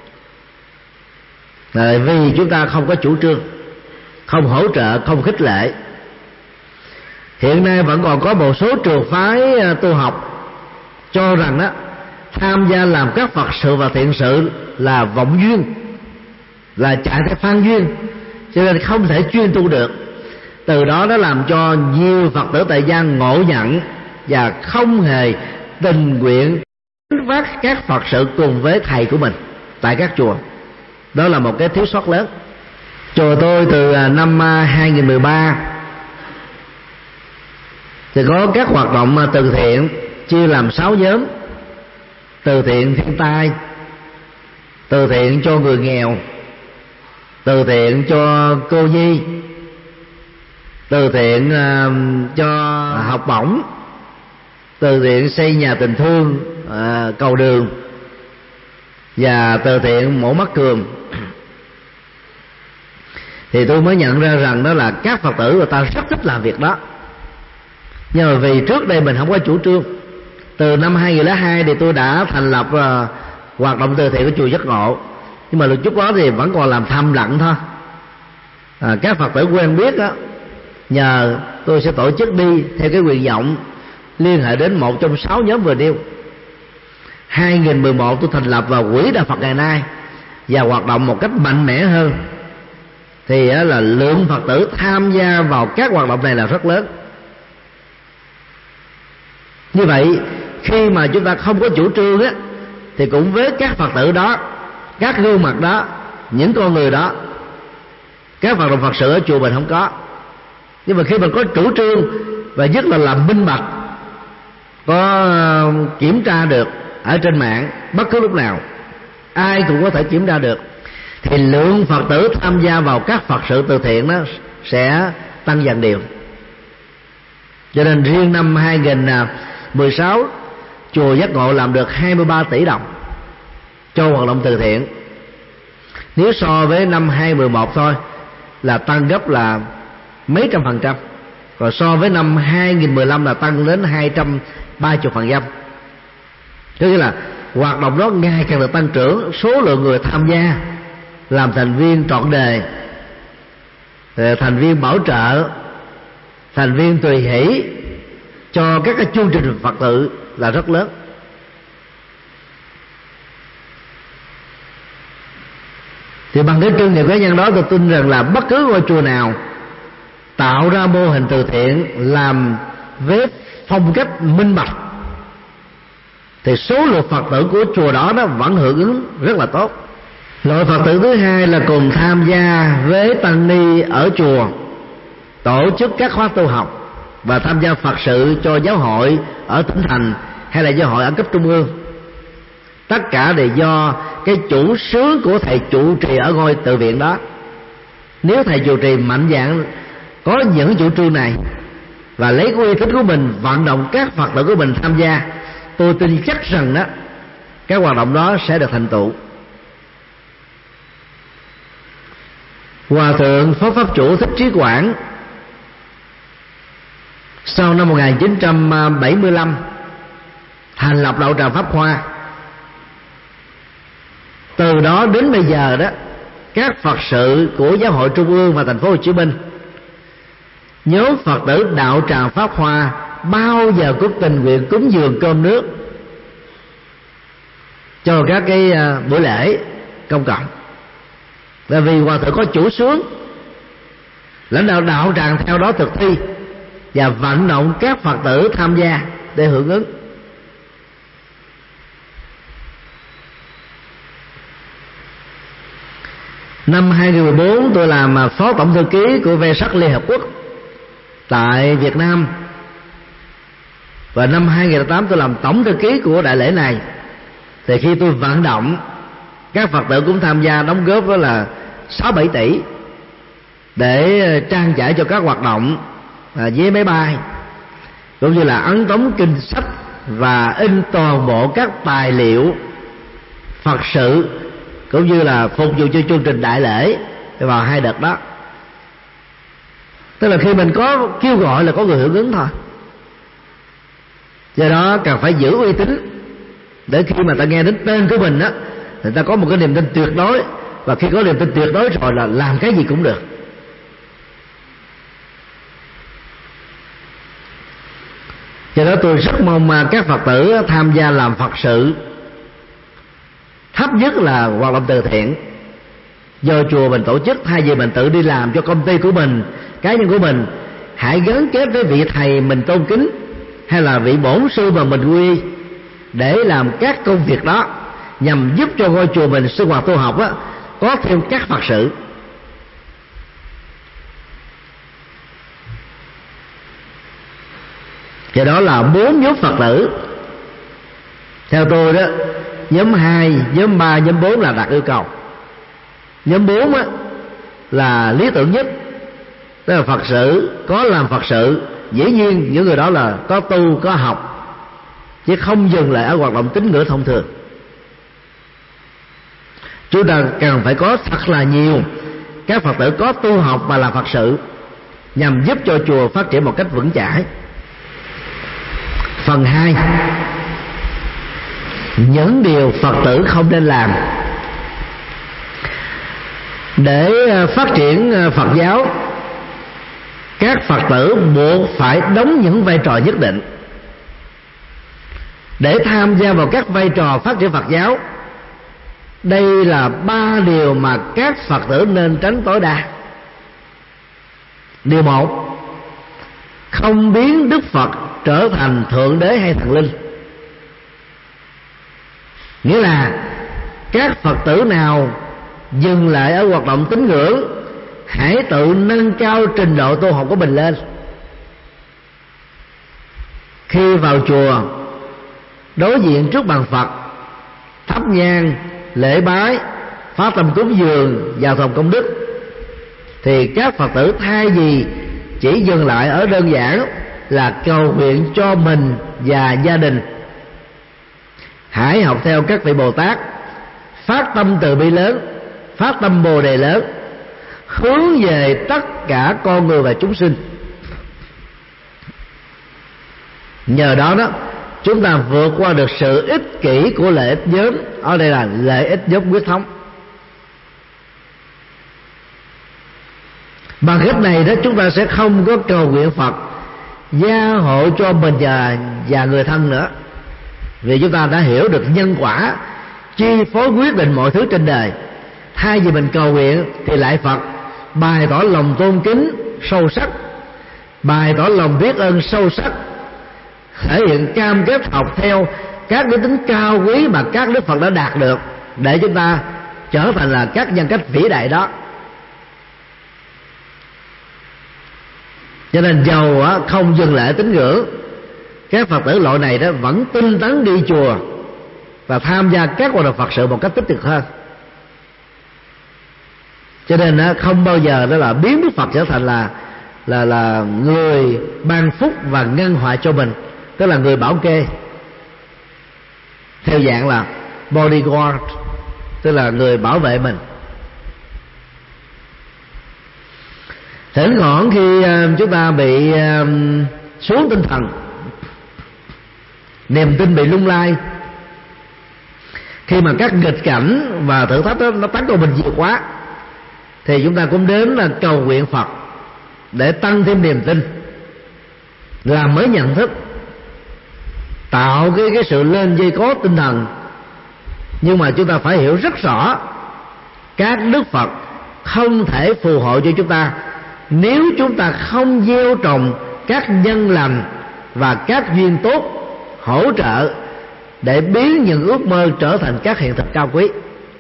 Bởi vì chúng ta không có chủ trương, không hỗ trợ, không khích lệ. Hiện nay vẫn còn có một số trường phái tu học cho rằng đó, tham gia làm các Phật sự và thiện sự là vọng duyên, là chạy theo phan duyên, cho nên không thể chuyên tu được. Từ đó nó làm cho nhiều Phật tử tại gia ngộ nhận và không hề tình nguyện vác các Phật sự cùng với thầy của mình tại các chùa. Đó là một cái thiếu sót lớn. Chùa tôi từ năm hai nghìn mười ba thì có các hoạt động từ thiện chia làm sáu nhóm: từ thiện thiên tai, từ thiện cho người nghèo, từ thiện cho cô nhi, từ thiện uh, cho học bổng, từ thiện xây nhà tình thương, uh, cầu đường, và từ thiện mổ mắt cường. Thì tôi mới nhận ra rằng đó là các Phật tử người ta rất thích làm việc đó. Nhưng mà vì trước đây mình không có chủ trương. Từ năm hai nghìn lẻ hai thì tôi đã thành lập uh, hoạt động từ thiện của chùa Giác Ngộ. Nhưng mà lúc trước đó thì vẫn còn làm thầm lặng thôi. à, Các Phật tử quen biết đó, nhờ tôi sẽ tổ chức đi theo cái nguyện vọng, liên hệ đến một trong sáu nhóm vừa nêu. Hai nghìn mười một tôi thành lập vào Quỹ Đạo Phật ngày nay và hoạt động một cách mạnh mẽ hơn. Thì là lượng Phật tử tham gia vào các hoạt động này là rất lớn. Như vậy khi mà chúng ta không có chủ trương á, thì cũng với các Phật tử đó, các gương mặt đó, những con người đó, các hoạt động Phật sự ở chùa mình không có. Nhưng mà khi mình có chủ trương và nhất là làm minh bạch, có kiểm tra được ở trên mạng bất cứ lúc nào, ai cũng có thể kiểm tra được, thì lượng Phật tử tham gia vào các Phật sự từ thiện đó sẽ tăng dần đều. Cho nên riêng năm hai nghìn mười sáu, chùa Giác Ngộ làm được hai mươi ba tỷ đồng cho hoạt động từ thiện. Nếu so với năm hai nghìn mười một thôi là tăng gấp là mấy trăm phần trăm. Còn so với năm hai nghìn mười lăm là tăng đến hai trăm ba mươi phần trăm. Tức là hoạt động đó ngày càng được tăng trưởng, số lượng người tham gia làm thành viên trọn đề, thành viên bảo trợ, thành viên tùy hỷ cho các cái chương trình Phật tự là rất lớn. Thì bằng cái kinh nghiệm cá nhân đó, tôi tin rằng là bất cứ ngôi chùa nào tạo ra mô hình từ thiện làm với phong cách minh bạch thì số lượng Phật tử của chùa đó nó vẫn hưởng ứng rất là tốt. Loại Phật tử thứ hai là cùng tham gia với tăng ni ở chùa tổ chức các khóa tu học và tham gia Phật sự cho giáo hội ở tỉnh thành hay là giáo hội ở cấp trung ương. Tất cả đều do cái chủ xướng của thầy trụ trì ở ngôi tự viện đó. Nếu thầy trụ trì mạnh dạn có những chủ trương này và lấy cái uy tín của mình vận động các Phật tử của mình tham gia, tôi tin chắc rằng đó các hoạt động đó sẽ được thành tựu. Hòa thượng Phó Pháp Chủ Thích Trí Quảng sau năm một nghìn chín trăm bảy mươi lăm thành lập đạo tràng Pháp Hoa. Từ đó đến bây giờ đó, các Phật sự của giáo hội trung ương và thành phố Hồ Chí Minh, nhóm Phật tử đạo tràng Pháp Hoa bao giờ cũng tình nguyện cúng dường cơm nước cho các cái buổi lễ công cộng. Bởi vì hòa thượng có chủ xướng, lãnh đạo đạo tràng theo đó thực thi và vận động các Phật tử tham gia để hưởng ứng. Năm hai nghìn mười bốn tôi làm phó tổng thư ký của Ve Sắc Liên Hợp Quốc tại Việt Nam, và năm hai nghìn lẻ tám tôi làm tổng thư ký của đại lễ này. Thì khi tôi vận động các Phật tử cũng tham gia đóng góp đó là sáu bảy tỷ để trang trải cho các hoạt động à, vé máy bay, cũng như là ấn tống kinh sách và in toàn bộ các tài liệu Phật sự, cũng như là phục vụ cho chương trình đại lễ vào hai đợt đó. Tức là khi mình có kêu gọi là có người hưởng ứng thôi. Do đó cần phải giữ uy tín, để khi mà ta nghe đến tên của mình á, thì ta có một cái niềm tin tuyệt đối. Và khi có niềm tin tuyệt đối rồi là làm cái gì cũng được. Do đó tôi rất mong các Phật tử tham gia làm Phật sự. Thấp nhất là hoạt động từ thiện do chùa mình tổ chức, thay vì mình tự đi làm cho công ty của mình, cá nhân của mình, hãy gắn kết với vị thầy mình tôn kính hay là vị bổn sư mà mình quy, để làm các công việc đó, nhằm giúp cho ngôi chùa mình sinh hoạt tu học á, có thêm các Phật sự. Thì đó là bốn nhóm Phật tử. Theo tôi đó, nhóm hai, nhóm ba, nhóm bốn là đạt yêu cầu. Nhóm bốn á là lý tưởng nhất, tức là Phật sự, có làm Phật sự. Dĩ nhiên những người đó là có tu, có học, chứ không dừng lại ở hoạt động tín ngưỡng thông thường. Chúng ta cần phải có thật là nhiều các Phật tử có tu học và làm Phật sự, nhằm giúp cho chùa phát triển một cách vững chãi. Phần hai, những điều Phật tử không nên làm. Để phát triển Phật giáo, các Phật tử buộc phải đóng những vai trò nhất định. Để tham gia vào các vai trò phát triển Phật giáo, đây là ba điều mà các Phật tử nên tránh tối đa. Điều một, không biến Đức Phật trở thành Thượng Đế hay Thần Linh. Nghĩa là các Phật tử nào dừng lại ở hoạt động tín ngưỡng, hãy tự nâng cao trình độ tu học của mình lên. Khi vào chùa, đối diện trước bàn Phật, thắp nhang, lễ bái, phát tâm cúng dường, vào thòng công đức, thì các Phật tử thay vì chỉ dừng lại ở đơn giản là cầu nguyện cho mình và gia đình, hãy học theo các vị Bồ Tát, phát tâm từ bi lớn, phát tâm Bồ Đề lớn, hướng về tất cả con người và chúng sinh. Nhờ đó đó, chúng ta vượt qua được sự ích kỷ của lợi ích nhóm. Ở đây là lợi ích nhóm quyết thống. Bằng cách này đó, chúng ta sẽ không có cầu nguyện Phật gia hộ cho mình và, và người thân nữa, vì chúng ta đã hiểu được nhân quả chi phối quyết định mọi thứ trên đời. Thay vì mình cầu nguyện thì lại Phật bày tỏ lòng tôn kính sâu sắc, bày tỏ lòng biết ơn sâu sắc, thể hiện cam kết học theo các đức tính cao quý mà các đức Phật đã đạt được, để chúng ta trở thành là các nhân cách vĩ đại đó. Cho nên dầu không dừng lại tín ngưỡng, các Phật tử loại này đó vẫn tinh tấn đi chùa và tham gia các hoạt động Phật sự một cách tích cực hơn. Cho nên không bao giờ đó là biến Đức Phật trở thành là là là người ban phúc và ngăn họa cho mình, tức là người bảo kê, theo dạng là bodyguard, tức là người bảo vệ mình. Thỉnh thoảng khi chúng ta bị xuống tinh thần, niềm tin bị lung lay, khi mà các nghịch cảnh và thử thách đó, nó tấn công mình nhiều quá, thì chúng ta cũng đến là cầu nguyện Phật để tăng thêm niềm tin, làm mới nhận thức, tạo cái cái sự lên dây có tinh thần. Nhưng mà chúng ta phải hiểu rất rõ, các đức Phật không thể phù hộ cho chúng ta nếu chúng ta không gieo trồng các nhân lành và các duyên tốt hỗ trợ để biến những ước mơ trở thành các hiện thực cao quý.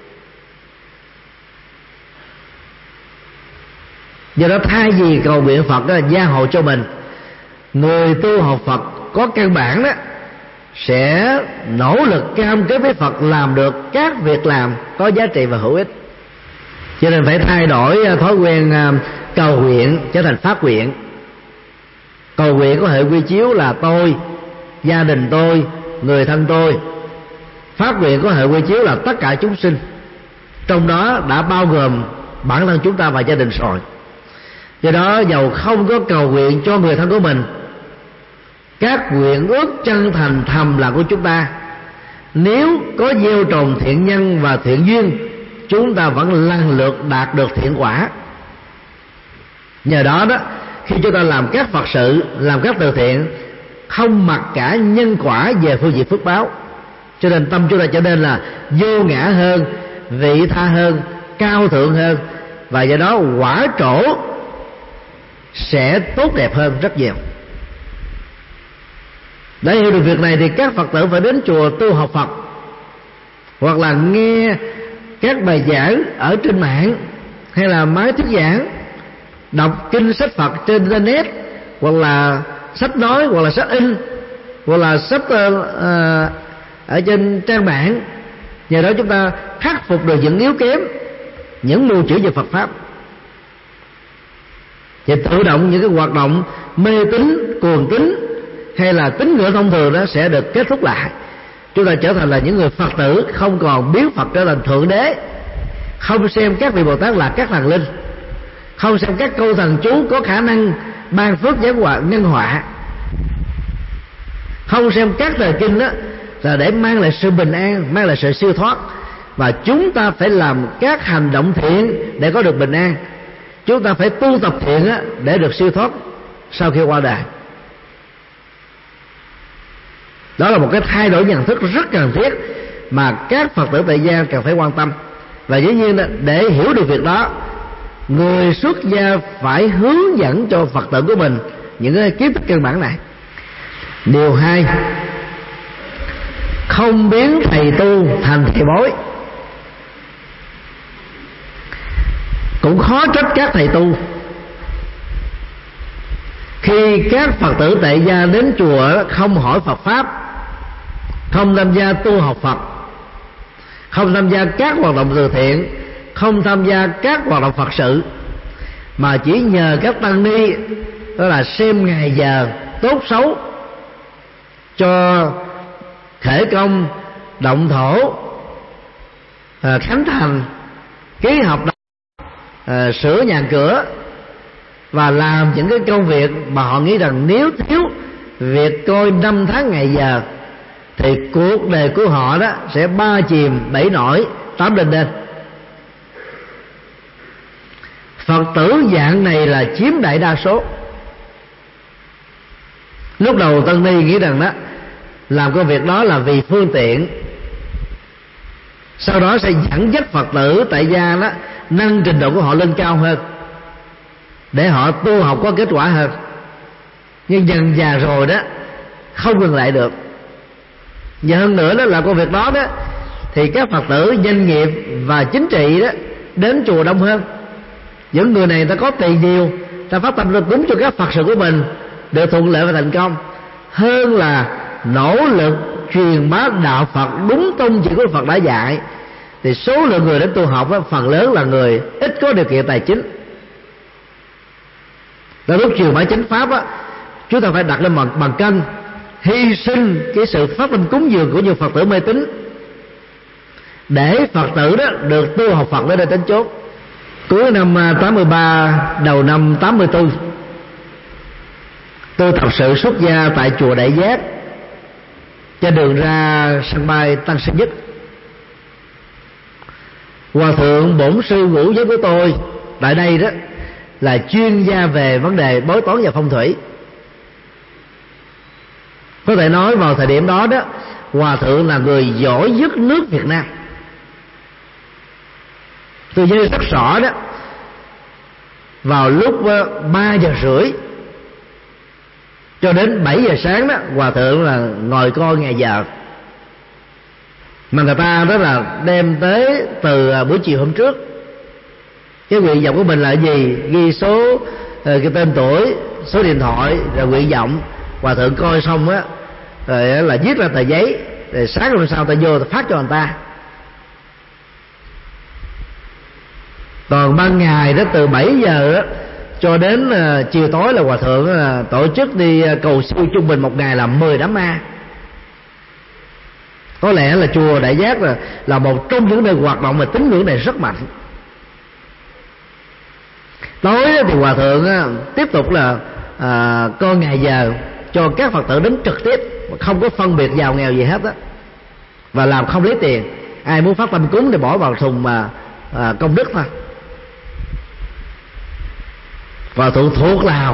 Do đó thay vì cầu nguyện Phật đó, gia hộ cho mình, người tu học Phật có căn bản đó sẽ nỗ lực cam kết với Phật làm được các việc làm có giá trị và hữu ích. Cho nên phải thay đổi thói quen cầu nguyện trở thành phát nguyện. Cầu nguyện có hệ quy chiếu là tôi, gia đình tôi, người thân tôi. Phát nguyện có hệ quy chiếu là tất cả chúng sinh, trong đó đã bao gồm bản thân chúng ta và gia đình rồi. Do đó dầu không có cầu nguyện cho người thân của mình, các nguyện ước chân thành thầm lặng của chúng ta, nếu có gieo trồng thiện nhân và thiện duyên, chúng ta vẫn lần lượt đạt được thiện quả. Nhờ đó đó, khi chúng ta làm các Phật sự, làm các từ thiện, không mặc cả nhân quả về phương diện phước báo, cho nên tâm chúng ta trở nên là vô ngã hơn, vị tha hơn, cao thượng hơn, và do đó quả trổ sẽ tốt đẹp hơn rất nhiều. Để hiểu được việc này thì các Phật tử phải đến chùa tu học Phật, hoặc là nghe các bài giảng ở trên mạng, hay là máy thuyết giảng, đọc kinh sách Phật trên internet, hoặc là sách nói, hoặc là sách in, hoặc là sách uh, uh, ở trên trang mạng. Nhờ đó chúng ta khắc phục được những yếu kém, những mưu chữ về Phật pháp, thì tự động những cái hoạt động mê tín, cuồng tín hay là tín ngưỡng thông thường đó sẽ được kết thúc lại. Chúng ta trở thành là những người Phật tử không còn biến Phật trở thành thượng đế, không xem các vị Bồ Tát là các thần linh, không xem các câu thần chú có khả năng ban phước giáng họa nhân họa, không xem các lời kinh đó là để mang lại sự bình an, mang lại sự siêu thoát. Và chúng ta phải làm các hành động thiện để có được bình an. Chúng ta phải tu tập thiện á, để được siêu thoát sau khi qua đời. Đó là một cái thay đổi nhận thức rất cần thiết mà các Phật tử tại gia cần phải quan tâm. Và dĩ nhiên đó, để hiểu được việc đó, người xuất gia phải hướng dẫn cho Phật tử của mình những cái kiến thức căn bản này. Điều hai, không biến thầy tu thành thầy bói. Cũng khó trách các thầy tu khi các Phật tử tại gia đến chùa không hỏi Phật pháp, không tham gia tu học Phật, không tham gia các hoạt động từ thiện, không tham gia các hoạt động Phật sự, mà chỉ nhờ các tăng ni đó là xem ngày giờ tốt xấu cho khởi công, động thổ, à, khánh thành, ký hợp đồng, à, sửa nhà cửa, và làm những cái công việc mà họ nghĩ rằng nếu thiếu việc coi năm tháng ngày giờ thì cuộc đời của họ đó sẽ ba chìm bảy nổi tám đền đền. Phật tử dạng này là chiếm đại đa số. Lúc đầu tăng ni nghĩ rằng đó làm công việc đó là vì phương tiện, sau đó sẽ dẫn dắt Phật tử tại gia đó nâng trình độ của họ lên cao hơn để họ tu học có kết quả hơn. Nhưng dần già rồi đó không ngừng lại được. Và hơn nữa đó là công việc đó đó thì các Phật tử, doanh nghiệp và chính trị đó đến chùa đông hơn. Những người này ta có tiền nhiều, ta phát tâm ra cúng cho các Phật sự của mình được thuận lợi và thành công, hơn là nỗ lực truyền bá đạo Phật đúng tông chỉ của Phật đã dạy. Thì số lượng người đến tu học đó, phần lớn là người ít có điều kiện tài chính. Và lúc truyền bá chánh pháp á, chúng ta phải đặt lên bằng, bằng cân, hy sinh cái sự phát tâm cúng dường của nhiều Phật tử mê tín để Phật tử đó được tu học Phật đến đây đến chốt. Cuối năm tám mươi ba, đầu năm tám mươi tư, tôi thật sự xuất gia tại chùa Đại Giác, trên đường ra sân bay Tân Sơn Nhất. Hòa thượng bổn sư ngũ giới của tôi tại đây đó là chuyên gia về vấn đề bói toán và phong thủy. Có thể nói vào thời điểm đó đó, hòa thượng là người giỏi nhất nước Việt Nam. Tôi nhớ rất rõ đó, vào lúc ba giờ rưỡi cho đến bảy giờ sáng đó, hòa thượng là ngồi coi ngày giờ mà người ta đó là đem tới từ buổi chiều hôm trước. Cái nguyện vọng của mình là gì? Ghi số, cái tên tuổi, số điện thoại, rồi nguyện vọng. Hòa thượng coi xong á, rồi là viết ra tờ giấy, rồi sáng hôm sau ta vô ta phát cho người ta. Còn ban ngày đó từ bảy giờ đó cho đến uh, chiều tối là hòa thượng uh, tổ chức đi uh, cầu siêu trung bình một ngày là mười đám ma. Có lẽ là chùa Đại Giác là, là một trong những nơi hoạt động mà tín ngưỡng này rất mạnh. Tối thì hòa thượng uh, tiếp tục là uh, coi ngày giờ cho các Phật tử đến trực tiếp, không có phân biệt giàu nghèo gì hết á, và làm không lấy tiền. Ai muốn phát tâm cúng thì bỏ vào thùng mà uh, uh, công đức thôi. Hòa thượng thuộc Lào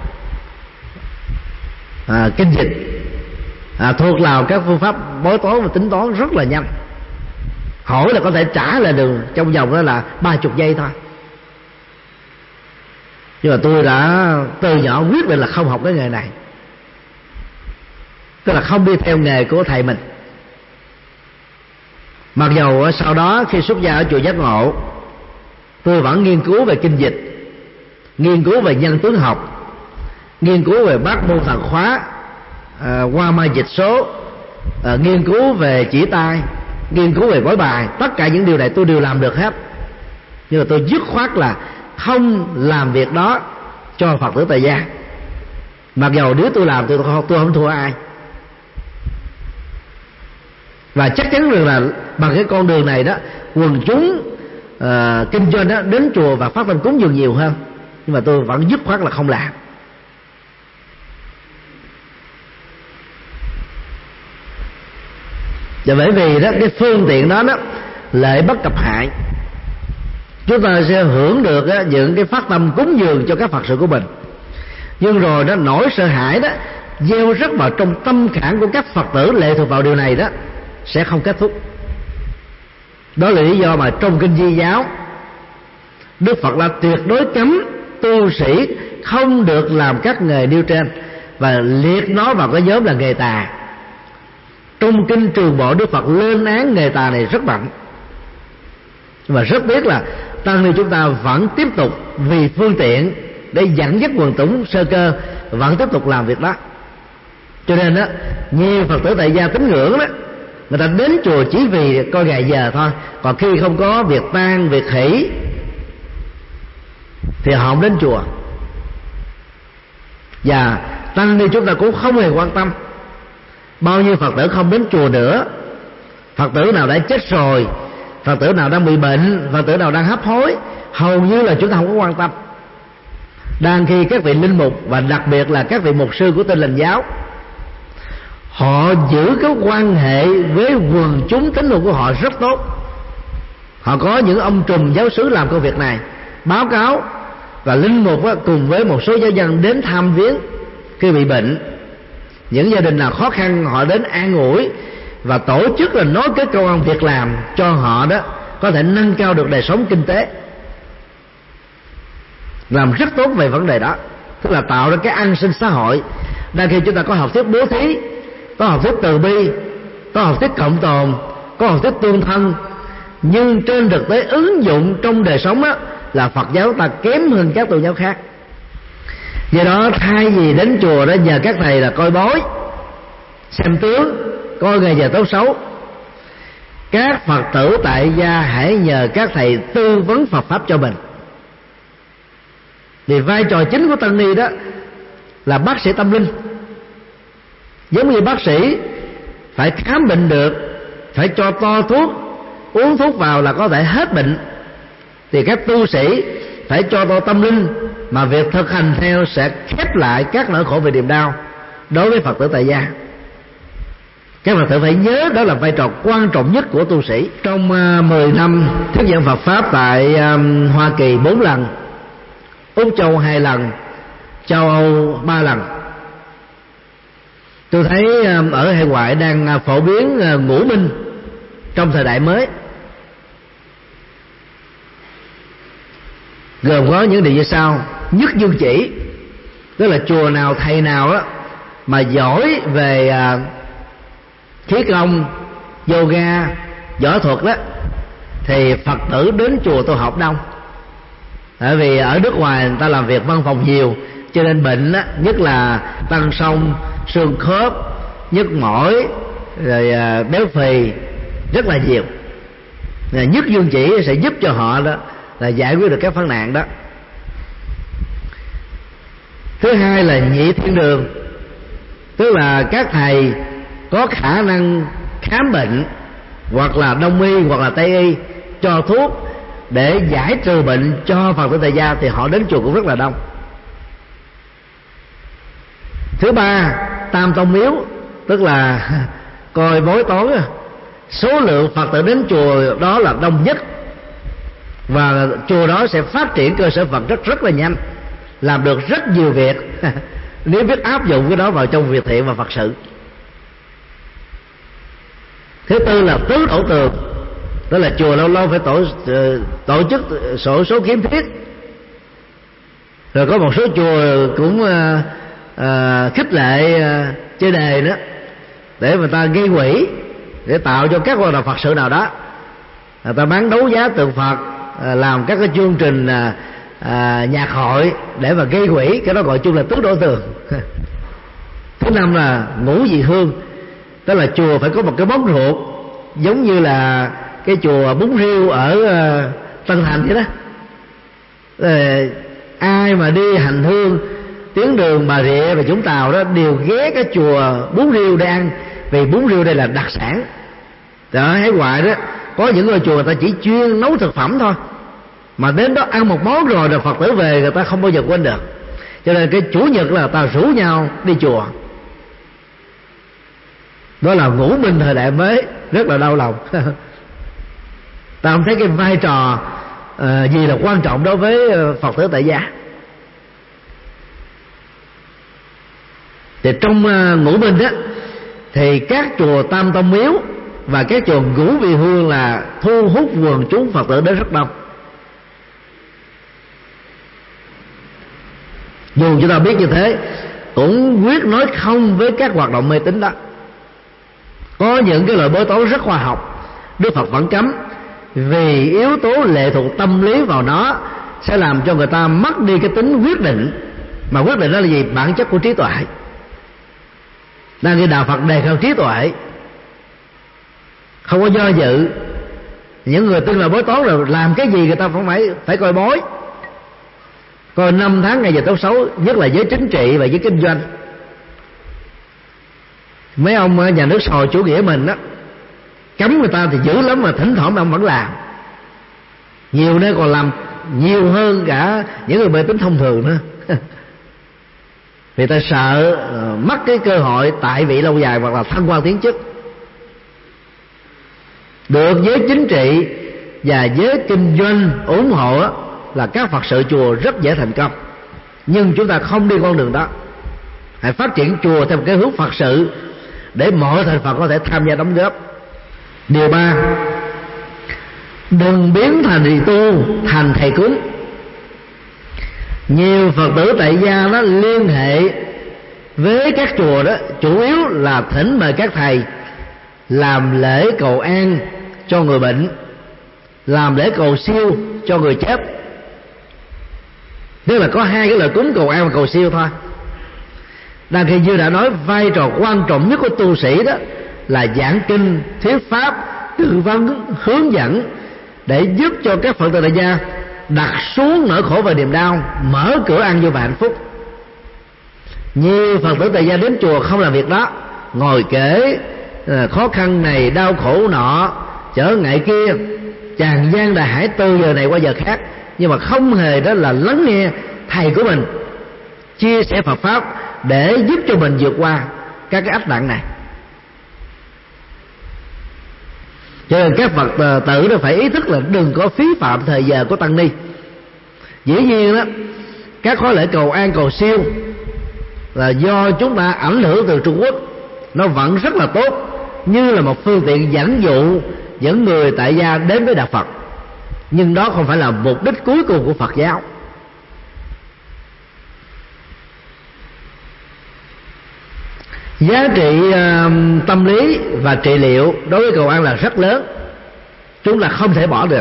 à, kinh dịch, à, thuộc Lào các phương pháp bói toán và tính toán rất là nhanh, hỏi là có thể trả lại đường trong vòng đó là ba chục giây thôi. Nhưng mà tôi đã từ nhỏ quyết định là không học cái nghề này. tức là không đi theo nghề của thầy mình. Mặc dầu sau đó khi xuất gia ở chùa Giác Ngộ, tôi vẫn nghiên cứu về kinh dịch, nghiên cứu về nhân tướng học, nghiên cứu về bát môn thần khóa, à, qua mai dịch số, à, nghiên cứu về chỉ tay, nghiên cứu về bói bài. Tất cả những điều này tôi đều làm được hết, nhưng mà tôi dứt khoát là không làm việc đó cho Phật tử tại gia. Mặc dầu nếu tôi làm tôi không, tôi không thua ai. Và chắc chắn rằng là bằng cái con đường này đó, quần chúng uh, kinh doanh đó đến chùa và phát tâm cúng dường nhiều hơn, nhưng mà tôi vẫn dứt khoát là không làm. Và bởi vì đó cái phương tiện đó đó lợi bất cập hại, chúng ta sẽ hưởng được đó, những cái phát tâm cúng dường cho các Phật sự của mình, nhưng rồi đó nỗi sợ hãi đó gieo rắc vào trong tâm khảm của các Phật tử lệ thuộc vào điều này đó sẽ không kết thúc. Đó là lý do mà trong kinh Di giáo, Đức Phật đã tuyệt đối cấm tu sĩ không được làm các nghề nêu trên và liệt nó vào cái nhóm là nghề tà. Trong kinh Trường Bộ, Đức Phật lên án nghề tà này rất mạnh, và rất tiếc là tăng ni chúng ta vẫn tiếp tục vì phương tiện để dẫn dắt quần chúng sơ cơ vẫn tiếp tục làm việc đó. Cho nên đó, nhiều Phật tử tại gia tín ngưỡng đó, người ta đến chùa chỉ vì coi ngày giờ thôi, còn khi không có việc tang việc hỷ thì họ không đến chùa. Và tăng ni chúng ta cũng không hề quan tâm bao nhiêu Phật tử không đến chùa nữa, Phật tử nào đã chết rồi, Phật tử nào đang bị bệnh, Phật tử nào đang hấp hối, hầu như là chúng ta không có quan tâm. Đang khi các vị linh mục và đặc biệt là các vị mục sư của Tin Lành giáo, họ giữ cái quan hệ với quần chúng tín đồ của họ rất tốt. Họ có những ông trùm giáo xứ làm công việc này, báo cáo, và linh mục cùng với một số giáo dân đến thăm viếng khi bị bệnh. Những gia đình nào khó khăn họ đến an ủi và tổ chức là nối kết công ăn việc làm cho họ đó có thể nâng cao được đời sống kinh tế, làm rất tốt về vấn đề đó, tức là tạo ra cái an sinh xã hội. Đang khi chúng ta có học thuyết bố thí, có học thuyết từ bi, có học thuyết cộng tồn, có học thuyết tương thân, nhưng trên thực tế ứng dụng trong đời sống á, là Phật giáo ta kém hơn các tôn giáo khác. Do đó thay vì đến chùa đó nhờ các thầy là coi bói, xem tướng, coi ngày giờ tốt xấu, các Phật tử tại gia hãy nhờ các thầy tư vấn Phật pháp cho mình. Vì vai trò chính của tăng ni đó là bác sĩ tâm linh. Giống như bác sĩ phải khám bệnh được, phải cho to thuốc, uống thuốc vào là có thể hết bệnh, thì các tu sĩ phải cho to tâm linh, mà việc thực hành theo sẽ khép lại các nỗi khổ về niềm đau đối với Phật tử tại gia. Các Phật tử phải nhớ đó là vai trò quan trọng nhất của tu sĩ. Trong uh, mười năm thuyết giảng Phật pháp tại um, Hoa Kỳ bốn lần, Úc Châu hai lần, châu Âu ba lần, tôi thấy um, ở hải ngoại đang uh, phổ biến uh, ngũ minh trong thời đại mới, gồm có những điều như sau. Nhất dương chỉ, tức là chùa nào thầy nào đó mà giỏi về uh, khí công, yoga, võ thuật đó, thì Phật tử đến chùa tôi học đông. Tại vì ở nước ngoài người ta làm việc văn phòng nhiều, cho nên bệnh á, nhất là tăng sông, xương khớp, nhức mỏi, rồi uh, béo phì rất là nhiều. Nhất dương chỉ sẽ giúp cho họ đó là giải quyết được các vấn nạn đó. Thứ hai là nhị thiên đường, tức là các thầy có khả năng khám bệnh, hoặc là đông y hoặc là tây y, cho thuốc để giải trừ bệnh cho Phật tử tại gia, thì họ đến chùa cũng rất là đông. Thứ ba, tam tông miếu, tức là coi bói toán, số lượng Phật tử đến chùa đó là đông nhất, và chùa đó sẽ phát triển cơ sở vật chất rất là nhanh, làm được rất nhiều việc nếu biết áp dụng cái đó vào trong việc thiện và Phật sự. Thứ tư là tứ tổ tường, đó là chùa lâu lâu phải tổ tổ chức sổ số kiếm thiết. Rồi có một số chùa cũng uh, uh, khích lệ uh, chơi đề đó, để người ta gây quỹ, để tạo cho các hoạt động Phật sự nào đó. Người ta bán đấu giá tượng Phật, làm các cái chương trình à, à, nhạc hội để mà gây quỹ, cái đó gọi chung là tước đổ tường. Thứ năm là ngũ vị hương, tức là chùa phải có một cái món ruột giống như là cái chùa Bún Riêu ở uh, Tân Thành vậy đó. Rồi, ai mà đi hành hương tuyến đường Bà Rịa và Vũng Tàu đó đều ghé cái chùa Bún Riêu để ăn, vì bún riêu đây là đặc sản. Đó, hải ngoại đó có những ngôi chùa người ta chỉ chuyên nấu thực phẩm thôi, mà đến đó ăn một món rồi rồi Phật tử về người ta không bao giờ quên được. Cho nên cái chủ nhật là ta rủ nhau đi chùa. Đó là ngũ minh thời đại mới, rất là đau lòng. Ta không thấy cái vai trò uh, gì là quan trọng đối với Phật tử tại gia. Thì trong uh, ngũ minh đó thì các chùa Tam Tông Miếu và các chùa Ngũ Vị Hương là thu hút quần chúng Phật tử đến rất đông. Dù chúng ta biết như thế cũng quyết nói không với các hoạt động mê tín đó. Có những cái lời bói toán rất khoa học Đức Phật vẫn cấm, vì yếu tố lệ thuộc tâm lý vào nó sẽ làm cho người ta mất đi cái tính quyết định. Mà quyết định đó là gì? Bản chất của trí tuệ. Đang cái đạo Phật đề cao trí tuệ, không có do dự. Những người tin là bói toán rồi làm cái gì người ta cũng phải phải coi bói, coi năm tháng ngày giờ tốt xấu, nhất là giới chính trị và giới kinh doanh. Mấy ông nhà nước sòi chủ nghĩa mình á, cấm người ta thì dữ lắm mà thỉnh thoảng ông vẫn làm. Nhiều nơi còn làm nhiều hơn cả những người mê tín thông thường nữa. Vì ta sợ mất cái cơ hội tại vị lâu dài hoặc là thăng quan tiến chức. Được giới chính trị và giới kinh doanh ủng hộ là các Phật sự chùa rất dễ thành công. Nhưng chúng ta không đi con đường đó. Hãy phát triển chùa theo một cái hướng Phật sự để mọi thành phần có thể tham gia đóng góp. Điều ba, đừng biến thành thầy tu thành thầy cúng. Nhiều Phật tử tại gia đó liên hệ với các chùa đó chủ yếu là thỉnh mời các thầy làm lễ cầu an cho người bệnh, làm lễ cầu siêu cho người chết. Tức là có hai cái lời cúng cầu an và cầu siêu thôi. Đang khi như đã nói, vai trò quan trọng nhất của tu sĩ đó là giảng kinh, thuyết pháp, tư vấn, hướng dẫn để giúp cho các Phật tử tại gia đặt xuống nỗi khổ và niềm đau, mở cửa ăn vô và hạnh phúc. Nhiều Phật tử tại gia đến chùa không làm việc đó, ngồi kể khó khăn này, đau khổ nọ, trở ngại kia, tràn gian đại hải từ giờ này qua giờ khác, nhưng mà không hề đó là lắng nghe thầy của mình chia sẻ Phật pháp để giúp cho mình vượt qua các cái ách nạn này. Cho nên các Phật tử nó phải ý thức là đừng có phí phạm thời giờ của tăng ni. Dĩ nhiên đó, các khóa lễ cầu an cầu siêu là do chúng ta ảnh hưởng từ Trung Quốc, nó vẫn rất là tốt, như là một phương tiện dẫn dụ những người tại gia đến với đạo Phật. Nhưng đó không phải là mục đích cuối cùng của Phật giáo. Giá trị uh, tâm lý và trị liệu đối với cầu an là rất lớn, chúng ta không thể bỏ được.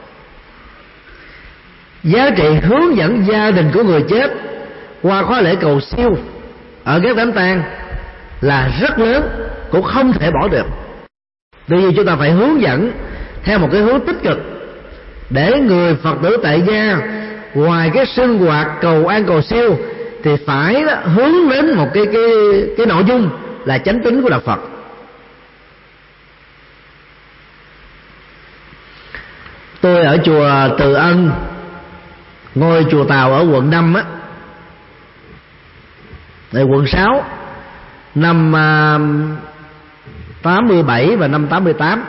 Giá trị hướng dẫn gia đình của người chết qua khóa lễ cầu siêu ở các đám tang là rất lớn, cũng không thể bỏ được. Tuy nhiên chúng ta phải hướng dẫn theo một cái hướng tích cực, để người Phật tử tại gia ngoài cái sinh hoạt cầu an cầu siêu thì phải đó, hướng đến một cái cái cái nội dung là chánh tín của đạo Phật. Tôi ở chùa Từ Ân, ngôi chùa Tàu ở quận năm á, tại quận sáu, năm tám mươi bảy và năm tám mươi tám.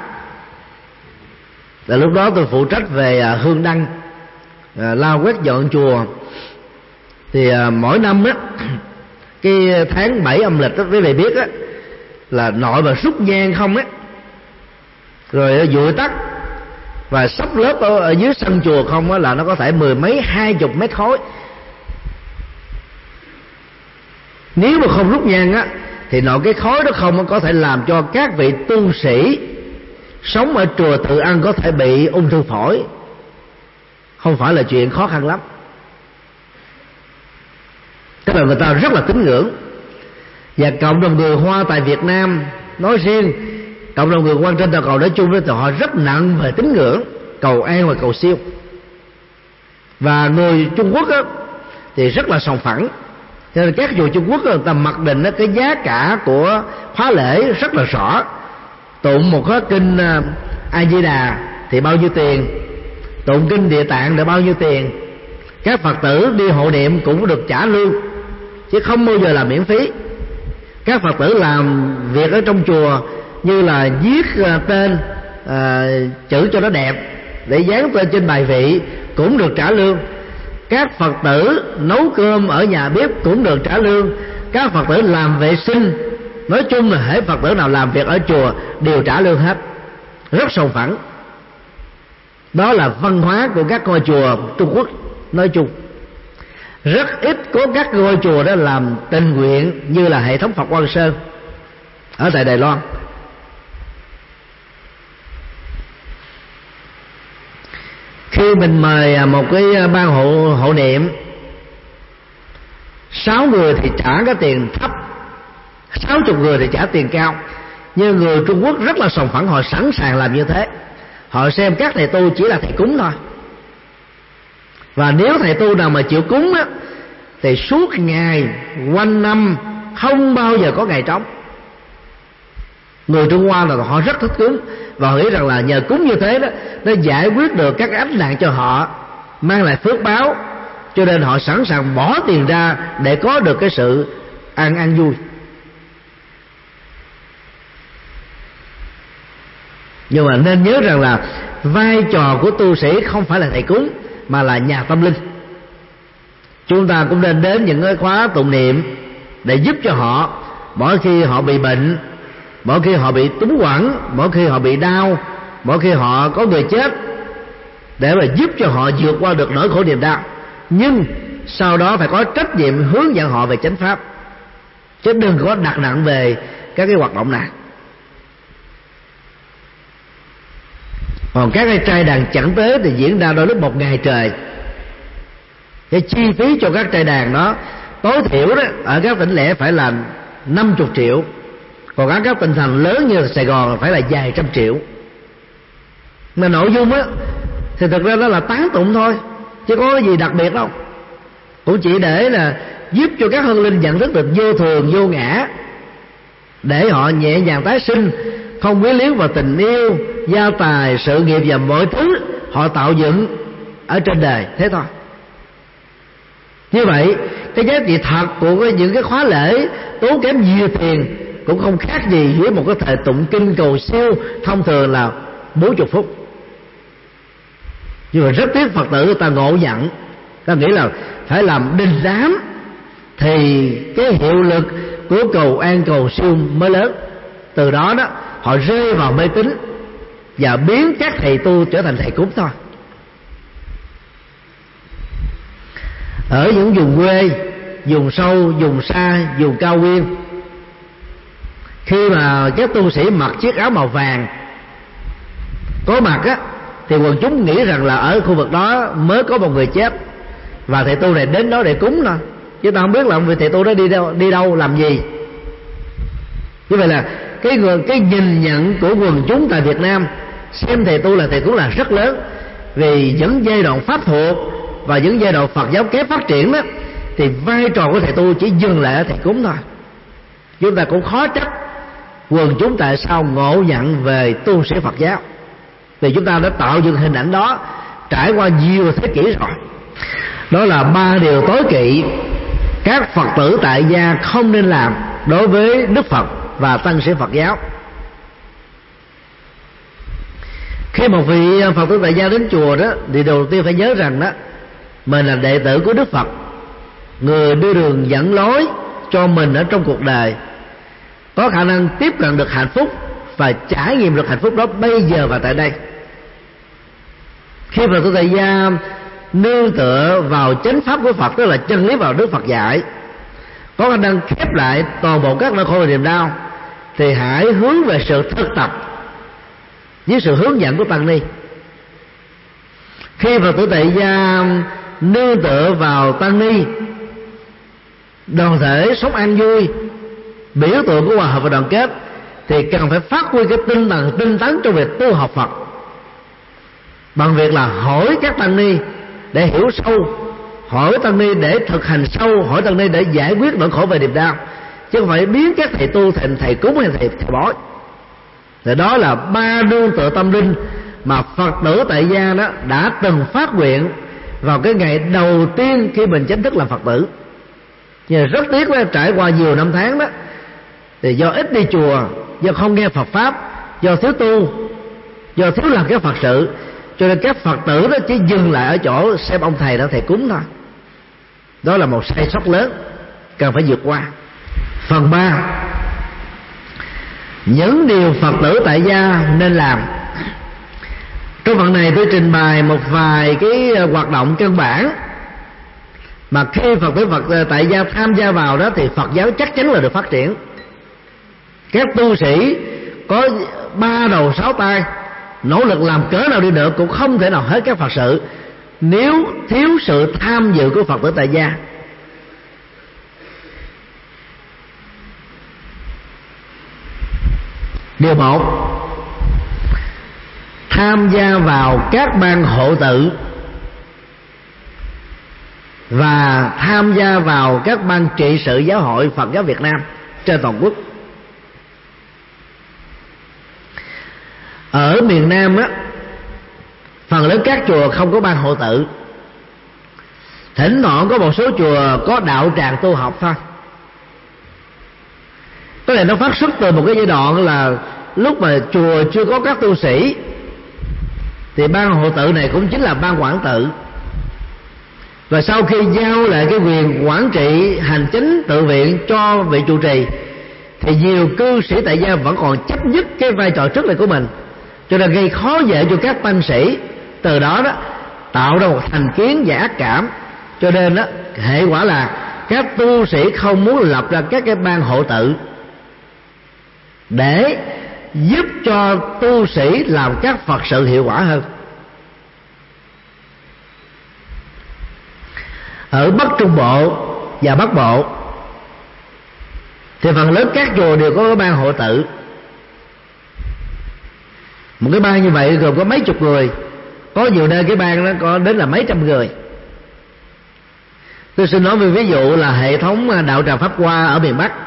Là lúc đó tôi phụ trách về hương đăng, lao quét dọn chùa. Thì mỗi năm á, cái tháng bảy âm lịch đó, quý vị biết á, là nội mà rút nhang không á, rồi dụi tắt và sắp lớp ở, ở dưới sân chùa không á, là nó có thể mười mấy hai chục mét khối. Nếu mà không rút nhang á thì nội cái khói đó không có thể làm cho các vị tu sĩ sống ở chùa Tự Ân có thể bị ung thư phổi. Không phải là chuyện khó khăn lắm. Tức là người ta rất là tín ngưỡng. Và cộng đồng người Hoa tại Việt Nam nói riêng, cộng đồng người Hoa trên toàn cầu nói chung, thì họ rất nặng về tín ngưỡng, cầu an và cầu siêu. Và người Trung Quốc á, thì rất là sòng phẳng. Cho nên các chùa Trung Quốc người ta mặc định cái giá cả của khóa lễ rất là rõ. Tụng một khóa kinh A Di Đà thì bao nhiêu tiền, tụng kinh Địa Tạng là bao nhiêu tiền. Các Phật tử đi hộ niệm cũng được trả lương, chứ không bao giờ là miễn phí. Các Phật tử làm việc ở trong chùa như là viết tên, à, chữ cho nó đẹp để dán tên trên bài vị cũng được trả lương. Các Phật tử nấu cơm ở nhà bếp cũng được trả lương. Các Phật tử làm vệ sinh, nói chung là hễ Phật tử nào làm việc ở chùa đều trả lương hết, rất sòng phẳng. Đó là văn hóa của các ngôi chùa Trung Quốc nói chung. Rất ít có các ngôi chùa đó làm tình nguyện như là hệ thống Phật Quang Sơn ở tại Đài Loan. Khi mình mời một cái ban hộ hộ niệm, sáu người thì trả cái tiền thấp, sáu chục người thì trả tiền cao. Nhưng người Trung Quốc rất là sòng phẳng, họ sẵn sàng làm như thế. Họ xem các thầy tu chỉ là thầy cúng thôi. Và nếu thầy tu nào mà chịu cúng á, thì suốt ngày quanh năm không bao giờ có ngày trống. Người Trung Hoa là họ rất thích cúng, và họ nghĩ rằng là nhờ cúng như thế đó, nó giải quyết được các ánh nạn cho họ, mang lại phước báo, cho nên họ sẵn sàng bỏ tiền ra để có được cái sự an an vui. Nhưng mà nên nhớ rằng là vai trò của tu sĩ không phải là thầy cúng, mà là nhà tâm linh. Chúng ta cũng nên đến những cái khóa tụng niệm để giúp cho họ mỗi khi họ bị bệnh, mỗi khi họ bị túng quẫn, mỗi khi họ bị đau, mỗi khi họ có người chết, để mà giúp cho họ vượt qua được nỗi khổ niềm đau. Nhưng sau đó phải có trách nhiệm hướng dẫn họ về chánh pháp, chứ đừng có đặt nặng về các cái hoạt động này. Còn các cái trai đàn chẳng tế thì diễn ra đôi lúc một ngày trời. Cái chi phí cho các trai đàn đó tối thiểu đó ở các tỉnh lẻ phải là năm mươi triệu, còn ở các tỉnh thành lớn như là Sài Gòn phải là vài trăm triệu. Mà nội dung á thì thực ra đó là tán tụng thôi, chứ có cái gì đặc biệt đâu. Cũng chỉ để là giúp cho các hương linh nhận thức được vô thường vô ngã, để họ nhẹ nhàng tái sinh, không quyến liếu vào tình yêu, gia tài, sự nghiệp và mọi thứ họ tạo dựng ở trên đời, thế thôi. Như vậy cái giá trị thật của những cái khóa lễ tốn kém nhiều tiền cũng không khác gì với một cái thời tụng kinh cầu siêu thông thường là bốn mươi phút. Nhưng mà rất tiếc Phật tử người ta ngộ nhận, ta nghĩ là phải làm đình đám thì cái hiệu lực của cầu an cầu siêu mới lớn. Từ đó đó họ rơi vào mê tín và biến các thầy tu trở thành thầy cúng thôi. Ở những vùng quê, vùng sâu, vùng xa, vùng cao nguyên, khi mà các tu sĩ mặc chiếc áo màu vàng có mặt á, thì quần chúng nghĩ rằng là ở khu vực đó mới có một người chết, và thầy tu này đến đó để cúng thôi, chứ ta không biết là ông thầy tu đó đi đâu, đi đâu làm gì. Như vậy là cái người cái nhìn nhận của quần chúng tại Việt Nam xem thầy tu là thầy cúng là rất lớn. Vì những giai đoạn pháp thuộc và những giai đoạn Phật giáo kém phát triển đó, thì vai trò của thầy tu chỉ dừng lại ở thầy cúng thôi. Chúng ta cũng khó trách quần chúng tại sao ngộ nhận về tu sĩ Phật giáo, vì chúng ta đã tạo dựng hình ảnh đó trải qua nhiều thế kỷ rồi. Đó là ba điều tối kỵ các Phật tử tại gia không nên làm đối với Đức Phật và tăng sĩ Phật giáo. Khi một vị Phật tử tại gia đến chùa đó, thì đầu tiên phải nhớ rằng đó, mình là đệ tử của Đức Phật, người đưa đường dẫn lối cho mình ở trong cuộc đời, có khả năng tiếp cận được hạnh phúc và trải nghiệm được hạnh phúc đó bây giờ và tại đây. Khi Phật tử tại gia nương tựa vào chánh pháp của Phật, tức là chân lý vào Đức Phật dạy, có khả năng khép lại toàn bộ các nỗi khổ và niềm đau, thì hãy hướng về sự thực tập với sự hướng dẫn của tăng ni. Khi Phật tử tại gia nương tựa vào tăng ni, đoàn thể sống an vui, biểu tượng của hòa hợp và đoàn kết, thì cần phải phát huy cái tinh thần tinh tấn trong việc tu học Phật bằng việc là hỏi các tăng ni để hiểu sâu, hỏi tăng ni để thực hành sâu, hỏi tăng ni để giải quyết nỗi khổ về niềm đau, chứ không phải biến các thầy tu thành thầy cúng hay thầy thầy bói. Thì đó là ba nương tựa tâm linh mà Phật tử tại gia đó đã từng phát nguyện vào cái ngày đầu tiên khi mình chính thức làm Phật tử. Nhưng rất tiếc là trải qua nhiều năm tháng đó, thì do ít đi chùa, do không nghe Phật pháp, do thiếu tu, do thiếu làm cái Phật sự, cho nên các Phật tử đó chỉ dừng lại ở chỗ xem ông thầy đó thầy cúng thôi. Đó là một sai sót lớn cần phải vượt qua. Phần ba, những điều Phật tử tại gia nên làm. Trong phần này tôi trình bày một vài cái hoạt động căn bản mà khi Phật tử Phật tại gia tham gia vào đó thì Phật giáo chắc chắn là được phát triển. Các tu sĩ có ba đầu sáu tay, nỗ lực làm cỡ nào đi nữa cũng không thể nào hết các Phật sự nếu thiếu sự tham dự của Phật tử tại gia. Điều một, tham gia vào các ban hộ tự và tham gia vào các ban trị sự giáo hội Phật giáo Việt Nam trên toàn quốc. Ở miền Nam á, phần lớn các chùa không có ban hộ tự, thỉnh thoảng có một số chùa có đạo tràng tu học thôi. Cái này nó phát xuất từ một cái giai đoạn là lúc mà chùa chưa có các tu sĩ, thì ban hộ tự này cũng chính là ban quản tự. Và sau khi giao lại cái quyền quản trị hành chính tự viện cho vị trụ trì, thì nhiều cư sĩ tại gia vẫn còn chấp nhất cái vai trò trước này của mình, cho nên gây khó dễ cho các tăng sĩ. Từ đó đó tạo ra một thành kiến và ác cảm, cho nên đó hệ quả là các tu sĩ không muốn lập ra các cái ban hộ tự để giúp cho tu sĩ làm các Phật sự hiệu quả hơn. Ở Bắc Trung Bộ và Bắc Bộ thì phần lớn các chùa đều có cái ban hộ tự. Một cái ban như vậy gồm có mấy chục người, có nhiều nơi cái ban nó có đến là mấy trăm người. Tôi xin nói về ví dụ là hệ thống đạo tràng Pháp Hoa ở miền Bắc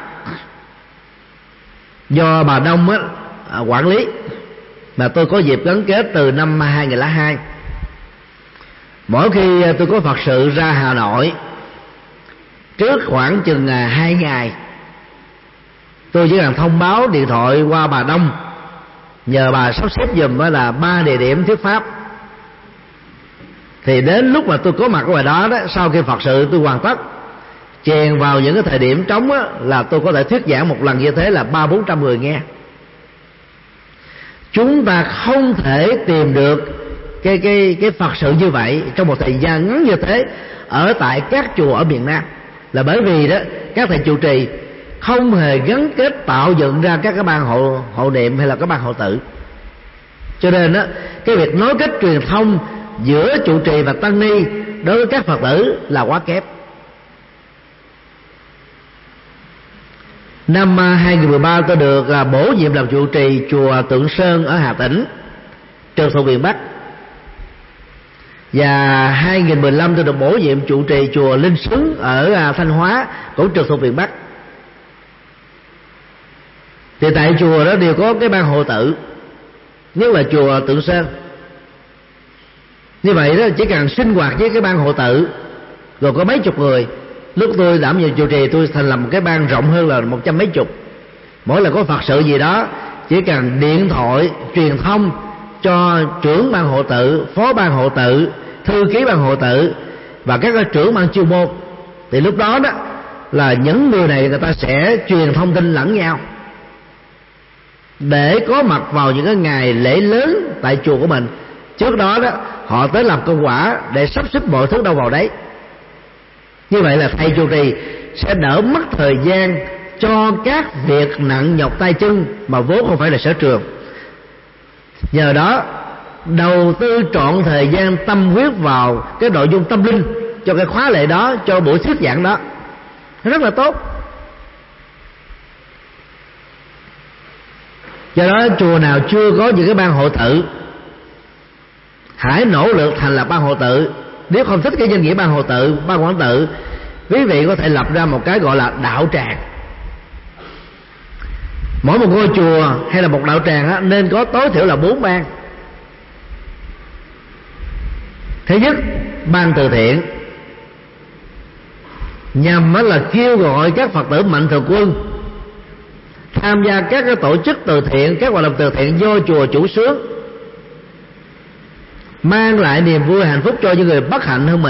do bà Đông á, quản lý, mà tôi có dịp gắn kết từ năm hai nghìn lẻ hai. Mỗi khi tôi có Phật sự ra Hà Nội trước khoảng chừng hai ngày, tôi chỉ cần thông báo điện thoại qua bà Đông, nhờ bà sắp xếp giùm là ba địa điểm thuyết pháp. Thì đến lúc mà tôi có mặt ở ngoài đó, đó sau khi Phật sự tôi hoàn tất, chèn vào những cái thời điểm trống á, là tôi có thể thuyết giảng một lần như thế là ba bốn trăm người nghe. Chúng ta không thể tìm được cái cái cái Phật sự như vậy trong một thời gian ngắn như thế ở tại các chùa ở miền Nam, là bởi vì đó các thầy trụ trì không hề gắn kết tạo dựng ra các cái ban hộ hộ niệm hay là các ban hộ tự. Cho nên đó cái việc nối kết truyền thông giữa trụ trì và tăng ni đối với các Phật tử là quá kém. Năm hai nghìn mười ba tôi được bổ nhiệm làm trụ trì chùa Tượng Sơn ở Hà Tĩnh, trực thuộc miền Bắc. Và hai nghìn mười lăm tôi được bổ nhiệm trụ trì chùa Linh Xứng ở Thanh Hóa, cũng trực thuộc miền Bắc. Thì tại chùa đó đều có cái ban hộ tự, nhất là chùa Tượng Sơn. Như vậy đó chỉ cần sinh hoạt với cái ban hộ tự rồi có mấy chục người. Lúc tôi đảm nhiệm trụ trì tôi thành lập một cái ban rộng hơn là một trăm mấy chục. Mỗi lần có Phật sự gì đó chỉ cần điện thoại truyền thông cho trưởng ban hộ tự, phó ban hộ tự, thư ký ban hộ tự và các trưởng ban chuyên môn, thì lúc đó đó là những người này người ta sẽ truyền thông tin lẫn nhau để có mặt vào những cái ngày lễ lớn tại chùa của mình. Trước đó đó họ tới làm công quả để sắp xếp mọi thứ đâu vào đấy. Như vậy là thầy trụ trì sẽ đỡ mất thời gian cho các việc nặng nhọc tay chân mà vốn không phải là sở trường. Nhờ đó đầu tư trọn thời gian tâm huyết vào cái nội dung tâm linh cho cái khóa lễ đó, cho buổi thuyết giảng đó, rất là tốt. Do đó chùa nào chưa có những cái ban hội tự, hãy nỗ lực thành lập ban hội tự. Nếu không thích cái danh nghĩa ban hội tự, ban quản tự, quý vị có thể lập ra một cái gọi là đạo tràng. Mỗi một ngôi chùa hay là một đạo tràng á, nên có tối thiểu là bốn ban. Thứ nhất, ban từ thiện, nhằm là kêu gọi các Phật tử mạnh thường quân tham gia các cái tổ chức từ thiện, các hoạt động từ thiện do chùa chủ xướng, mang lại niềm vui hạnh phúc cho những người bất hạnh hơn mình.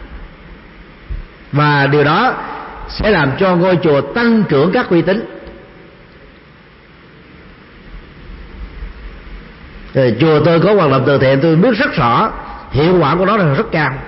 Và điều đó sẽ làm cho ngôi chùa tăng trưởng các uy tín. Rồi, chùa tôi có hoạt động từ thiện, tôi biết rất rõ hiệu quả của nó là rất cao.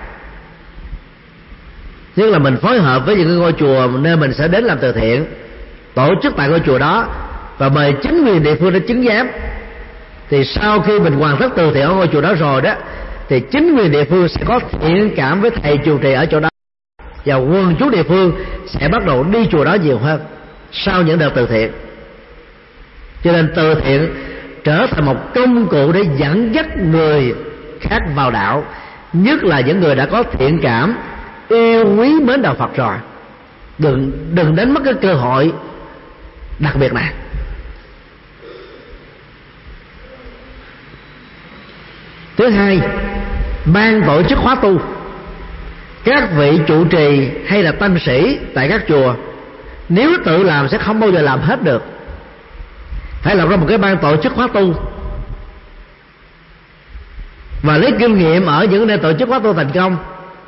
Nhất là mình phối hợp với những cái ngôi chùa nơi mình sẽ đến làm từ thiện, tổ chức tại ngôi chùa đó và mời chính quyền địa phương đến chứng giám. Thì sau khi mình hoàn tất từ thiện ở ngôi chùa đó rồi đó, thì chính quyền địa phương sẽ có thiện cảm với thầy trụ trì ở chỗ đó, và quần chúng địa phương sẽ bắt đầu đi chùa đó nhiều hơn sau những đợt từ thiện. Cho nên từ thiện trở thành một công cụ để dẫn dắt người khác vào đạo, nhất là những người đã có thiện cảm, yêu quý mến đạo Phật rồi. Đừng đừng đánh mất cái cơ hội đặc biệt này. Thứ hai, ban tổ chức khóa tu. Các vị trụ trì hay là tăng sĩ tại các chùa nếu tự làm sẽ không bao giờ làm hết được, phải làm ra một cái ban tổ chức khóa tu và lấy kinh nghiệm ở những nơi tổ chức khóa tu thành công.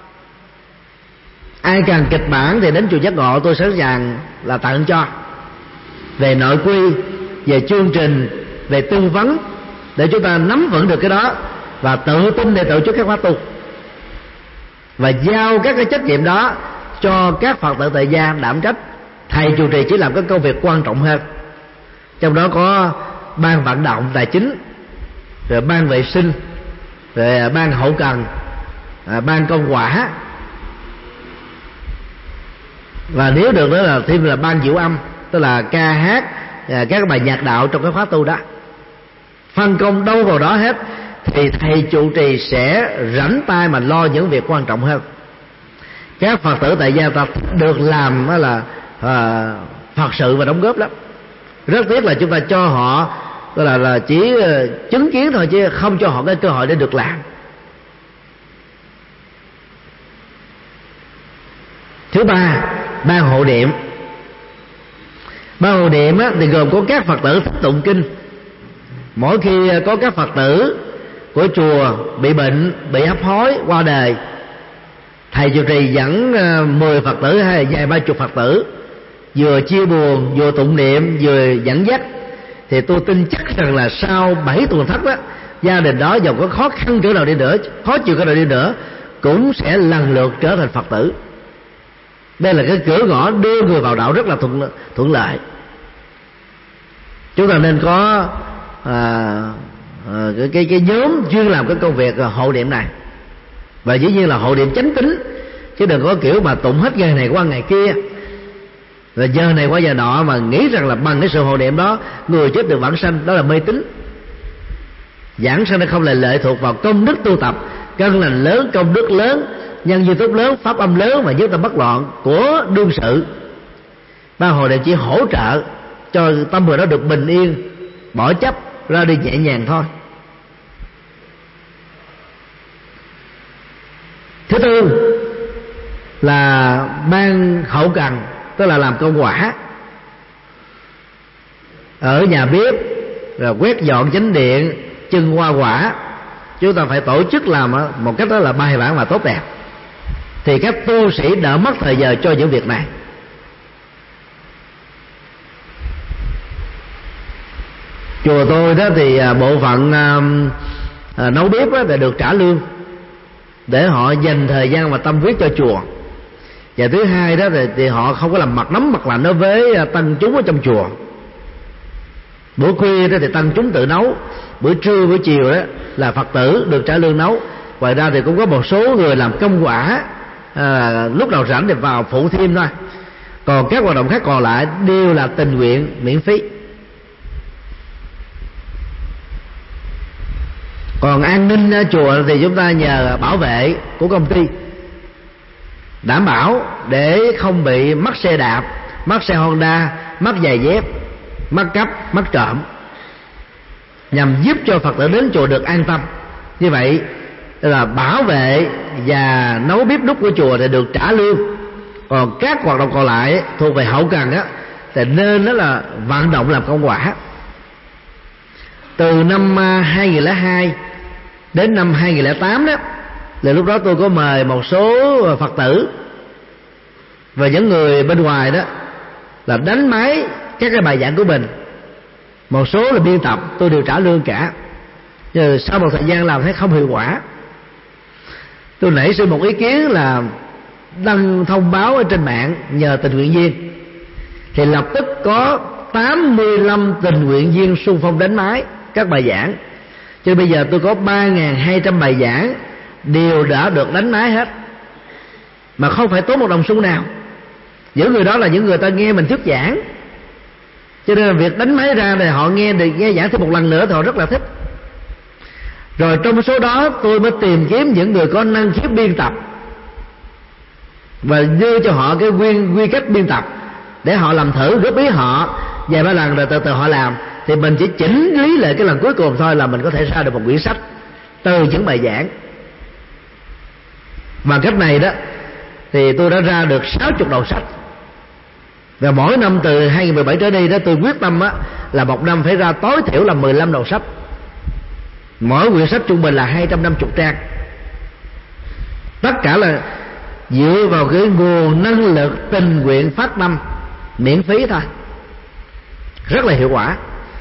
Ai cần kịch bản thì đến chùa Giác Ngộ, tôi sẵn sàng là tặng cho, về nội quy, về chương trình, về tư vấn, để chúng ta nắm vững được cái đó và tự tin để tổ chức các khóa tu, và giao các cái trách nhiệm đó cho các Phật tử tại gia đảm trách. Thầy trụ trì chỉ làm cái công việc quan trọng hơn, trong đó có ban vận động tài chính, rồi ban vệ sinh, rồi ban hậu cần, ban công quả, và nếu được đó là thêm là ban diệu âm, tức là ca hát các bài nhạc đạo trong cái khóa tu đó. Phân công đâu vào đó hết thì thầy trụ trì sẽ rảnh tay mà lo những việc quan trọng hơn. Các Phật tử tại gia ta được làm đó là à, Phật sự và đóng góp lắm. Rất tiếc là chúng ta cho họ là, là chỉ chứng kiến thôi, chứ không cho họ cái cơ hội để được làm. Thứ ba, ban hộ niệm. Ban hộ niệm á, thì gồm có các Phật tử thích tụng kinh. Mỗi khi có các Phật tử của chùa bị bệnh, bị hấp hối, qua đời, thầy trụ trì dẫn mười Phật tử hay vài ba chục Phật tử vừa chia buồn, vừa tụng niệm, vừa dẫn dắt, thì tôi tin chắc rằng là sau bảy tuần thất đó, gia đình đó dầu có khó khăn cỡ nào đi nữa, khó chịu cỡ nào đi nữa, cũng sẽ lần lượt trở thành Phật tử. Đây là cái cửa ngõ đưa người vào đạo rất là thuận thuận lợi. Chúng ta nên có à, à, cái, cái cái nhóm chuyên làm cái công việc hộ niệm này, và dĩ nhiên là hộ niệm chánh tín, chứ đừng có kiểu mà tụng hết ngày này qua ngày kia, rồi giờ này qua giờ nọ mà nghĩ rằng là bằng cái sự hộ niệm đó người chết được vãng sanh. Đó là mê tín. Giảng sanh nó không là lệ thuộc vào công đức tu tập, căn lành lớn, công đức lớn, nhân duyên tốt lớn, pháp âm lớn và nhất tâm bất loạn của đương sự. Ban hộ niệm chỉ hỗ trợ cho tâm người đó được bình yên, bỏ chấp, ra đi nhẹ nhàng thôi. Thứ tư là ban hậu cần, tức là làm công quả ở nhà bếp, rồi quét dọn chánh điện, trưng hoa quả. Chúng ta phải tổ chức làm một cách đó là bài bản và tốt đẹp, thì các tu sĩ đỡ mất thời giờ cho những việc này. Chùa tôi đó thì bộ phận à, nấu bếp đó thì được trả lương để họ dành thời gian và tâm huyết cho chùa. Và thứ hai đó thì, thì họ không có làm mặt nóng mặt lạnh đó với tăng chúng ở trong chùa. Bữa khuya đó thì tăng chúng tự nấu, bữa trưa bữa chiều đó là Phật tử được trả lương nấu. Ngoài ra thì cũng có một số người làm công quả, à, lúc nào rảnh thì vào phụ thêm thôi. Còn các hoạt động khác còn lại đều là tình nguyện miễn phí. Còn an ninh ở chùa thì chúng ta nhờ bảo vệ của công ty đảm bảo để không bị mất xe đạp, mất xe Honda, mất giày dép, mất cắp, mất trộm, nhằm giúp cho Phật tử đến chùa được an tâm. Như vậy là bảo vệ và nấu bếp núc của chùa thì được trả lương. Còn các hoạt động còn lại thuộc về hậu cần á thì nên đó là vận động làm công quả. Từ năm hai nghìn lẻ hai đến năm hai nghìn lẻ tám đó, là lúc đó tôi có mời một số Phật tử và những người bên ngoài đó là đánh máy các cái bài giảng của mình. Một số là biên tập, tôi đều trả lương cả. Nhưng sau một thời gian làm thấy không hiệu quả, tôi nảy sinh một ý kiến là đăng thông báo ở trên mạng nhờ tình nguyện viên. Thì lập tức có tám mươi lăm tình nguyện viên xung phong đánh máy các bài giảng. Chứ bây giờ tôi có ba nghìn hai trăm bài giảng đều đã được đánh máy hết, mà không phải tốn một đồng xu nào. Những người đó là những người ta nghe mình thuyết giảng, cho nên là việc đánh máy ra thì họ nghe được nghe giảng thêm một lần nữa thì họ rất là thích. Rồi trong số đó tôi mới tìm kiếm những người có năng khiếu biên tập và đưa cho họ cái quy, quy cách biên tập để họ làm thử, góp ý họ vài ba lần rồi từ từ họ làm. Thì mình chỉ chỉnh lý lại cái lần cuối cùng thôi là mình có thể ra được một quyển sách từ những bài giảng. Bằng cách này đó thì tôi đã ra được sáu mươi đầu sách. Và mỗi năm từ hai nghìn mười bảy trở đi đó, tôi quyết tâm á là một năm phải ra tối thiểu là mười lăm đầu sách. Mỗi quyển sách trung bình là hai trăm năm mươi trang. Tất cả là dựa vào cái nguồn năng lực tình nguyện phát tâm miễn phí thôi, rất là hiệu quả.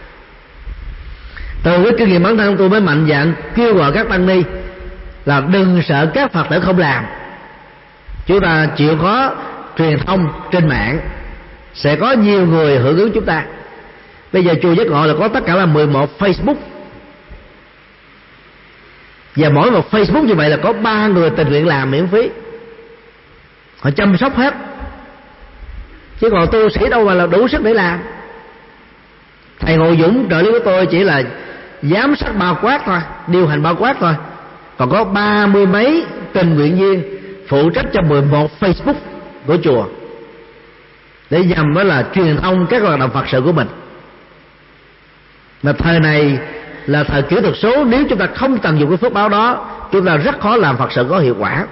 Từ cái kinh nghiệm bản thân tôi mới mạnh dạn kêu gọi các tăng ni là đừng sợ các Phật tử không làm. Chúng ta chịu khó truyền thông trên mạng, sẽ có nhiều người hưởng ứng chúng ta. Bây giờ chùa Giác Ngộ là có tất cả là mười một Facebook, và mỗi một Facebook như vậy là có ba người tình nguyện làm miễn phí. Họ chăm sóc hết, chứ còn tu sĩ đâu mà là đủ sức để làm. Thầy Ngộ Dũng trợ lý của tôi chỉ là giám sát bao quát thôi, điều hành bao quát thôi. Còn có ba mươi mấy tình nguyện viên phụ trách cho mười một Facebook của chùa, để nhằm đó là truyền thông các hoạt động Phật sự của mình. Mà thời này là thời kỹ thuật số, nếu chúng ta không tận dụng cái phước báo đó, chúng ta rất khó làm Phật sự có hiệu quả.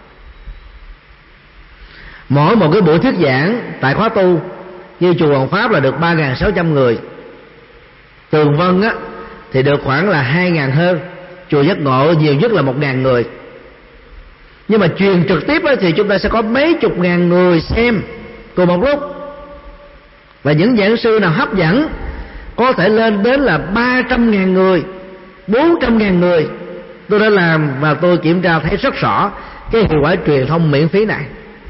Mỗi một cái buổi thuyết giảng tại khóa tu như chùa Hoàng Pháp là được ba nghìn sáu trăm người, Tường Vân á thì được khoảng là hai nghìn hơn, chùa Giác Ngộ nhiều nhất là một nghìn người. Nhưng mà truyền trực tiếp á thì chúng ta sẽ có mấy chục ngàn người xem cùng một lúc. Và những giảng sư nào hấp dẫn có thể lên đến là ba trăm ngàn người, bốn trăm ngàn người. Tôi đã làm và tôi kiểm tra thấy rất rõ cái hiệu quả truyền thông miễn phí này.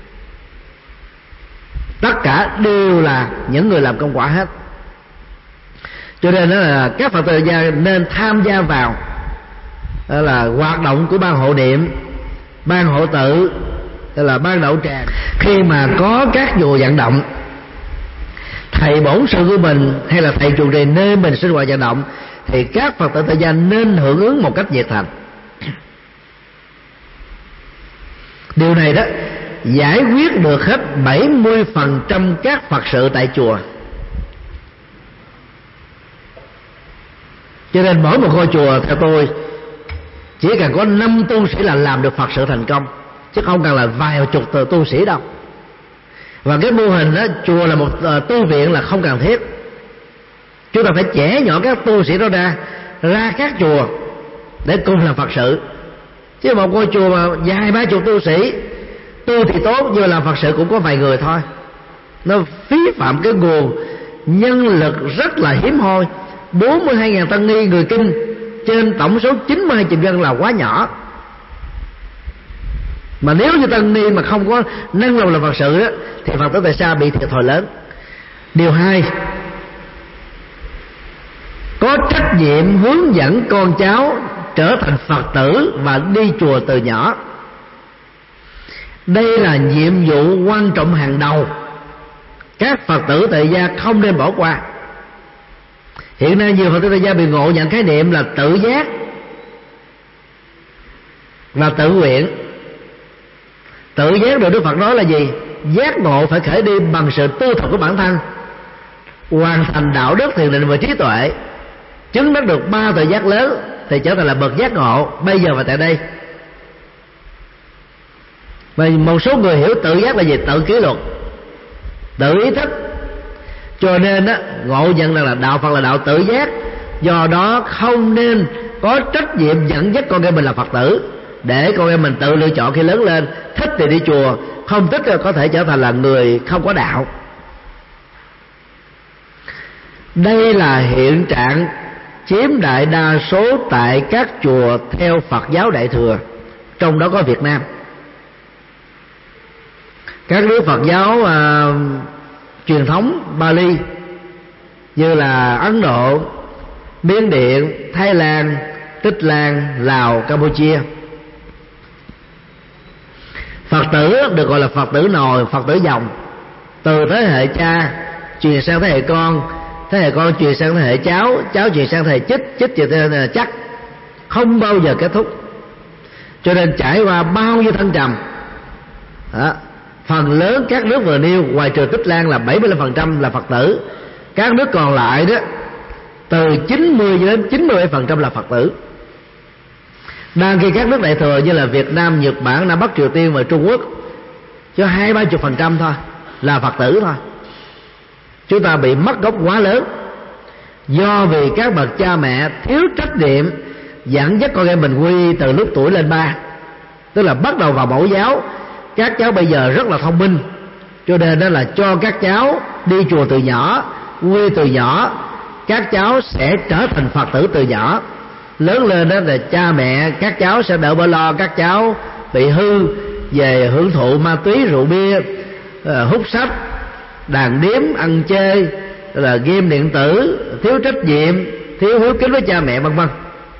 Tất cả đều là những người làm công quả hết. Cho nên đó là các Phật tử gia nên tham gia vào đó là hoạt động của ban hộ niệm, ban hộ tự, đó là ban đậu tràng. Khi mà có các chùa vận động, thầy bổn sự của mình hay là thầy trụ trì nơi mình sinh hoạt vận động, thì các Phật tử tại gia nên hưởng ứng một cách nhiệt thành. Điều này đó giải quyết được hết bảy mươi phần trăm các Phật sự tại chùa. Cho nên mỗi một ngôi chùa theo tôi chỉ cần có năm tu sĩ là làm được Phật sự thành công, chứ không cần là vài chục tu sĩ đâu. Và cái mô hình đó, chùa là một tu viện là không cần thiết. Chúng ta phải chẻ nhỏ các tu sĩ đó ra ra các chùa để cùng làm Phật sự. Chứ một ngôi chùa mà vài ba chục tu sĩ tu thì tốt, nhưng mà làm Phật sự cũng có vài người thôi, nó phí phạm cái nguồn nhân lực rất là hiếm hoi. Bốn mươi hai nghìn tăng ni người Kinh trên tổng số chín mươi hai triệu dân là quá nhỏ. Mà nếu như tăng ni mà không có nâng lòng làm Phật sự đó, thì Phật tử tại sao bị thiệt thòi lớn. Điều hai, có trách nhiệm hướng dẫn con cháu trở thành Phật tử và đi chùa từ nhỏ. Đây là nhiệm vụ quan trọng hàng đầu, các Phật tử tại gia không nên bỏ qua. Hiện nay nhiều Phật tử tại gia bị ngộ nhận khái niệm là tự giác và tự nguyện. Tự giác được Đức Phật nói là gì? Giác ngộ phải khởi đi bằng sự tu tập của bản thân, hoàn thành đạo đức, thiền định và trí tuệ, chứng đắc được ba tự giác lớn thì trở thành là bậc giác ngộ bây giờ và tại đây. Và một số người hiểu tự giác là gì? Tự kỷ luật, tự ý thức. Cho nên á, ngộ nhận rằng là đạo Phật là đạo tự giác, do đó không nên có trách nhiệm dẫn dắt con em mình là Phật tử, để con em mình tự lựa chọn khi lớn lên. Thích thì đi chùa, không thích thì có thể trở thành là người không có đạo. Đây là hiện trạng chiếm đại đa số tại các chùa theo Phật giáo Đại Thừa, trong đó có Việt Nam. Các nước Phật giáo à, truyền thống Bali như là Ấn Độ, Miến Điện, Thái Lan, Tích Lan, Lào, Campuchia, Phật tử được gọi là Phật tử nồi, Phật tử dòng, từ thế hệ cha truyền sang thế hệ con, thế hệ con truyền sang thế hệ cháu, cháu truyền sang thế hệ chích, chích truyền sang thế hệ chắc, không bao giờ kết thúc. Cho nên trải qua bao nhiêu thăng trầm đó, phần lớn các nước vừa nêu, ngoài trừ Tích Lan là bảy mươi lăm phần trăm là Phật tử, các nước còn lại đó từ chín mươi đến chín mươi bảy phần trăm là Phật tử. Đang khi các nước Đại Thừa như là Việt Nam, Nhật Bản, Nam Bắc Triều Tiên và Trung Quốc cho hai ba chục phần trăm thôi là Phật tử thôi. Chúng ta bị mất gốc quá lớn, do vì các bậc cha mẹ thiếu trách nhiệm dẫn dắt con em mình quy từ lúc tuổi lên ba, tức là bắt đầu vào mẫu giáo. Các cháu bây giờ rất là thông minh, cho nên đó là cho các cháu đi chùa từ nhỏ, quy từ nhỏ, các cháu sẽ trở thành Phật tử từ nhỏ. Lớn lên đó là cha mẹ các cháu sẽ đỡ bơ lo các cháu bị hư về hưởng thụ ma túy, rượu bia, hút sách, đàn điếm, ăn chơi, là game điện tử, thiếu trách nhiệm, thiếu hiếu kính với cha mẹ, vân vân.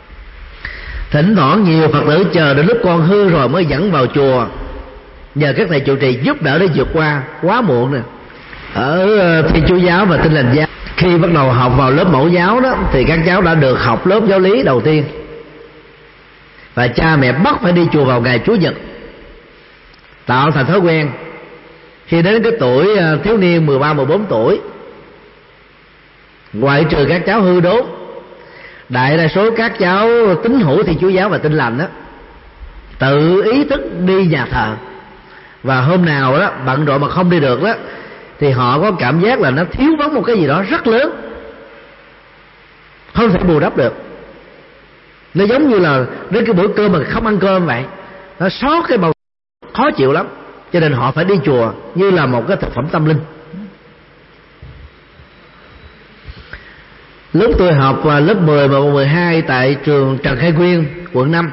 Thỉnh thoảng nhiều Phật tử chờ đến lúc con hư rồi mới dẫn vào chùa, nhờ các thầy trụ trì giúp đỡ để vượt qua, quá muộn nè. Ở Thiên Chúa giáo và Tin Lành giáo, khi bắt đầu học vào lớp mẫu giáo đó, thì các cháu đã được học lớp giáo lý đầu tiên, và cha mẹ bắt phải đi chùa vào ngày Chủ nhật, tạo thành thói quen. Khi đến cái tuổi thiếu niên mười ba mười bốn tuổi, ngoại trừ các cháu hư đốn, đại đa số các cháu tín hữu Thiên Chúa giáo và Tin Lành đó tự ý thức đi nhà thờ. Và hôm nào đó bận rộn mà không đi được đó, thì họ có cảm giác là nó thiếu vắng một cái gì đó rất lớn, không thể bù đắp được. Nó giống như là đến cái bữa cơm mà không ăn cơm vậy, nó sót cái bầu, khó chịu lắm. Cho nên họ phải đi chùa như là một cái thực phẩm tâm linh. Lúc tôi học lớp mười và mười hai tại trường Trần Khai Nguyên, quận năm,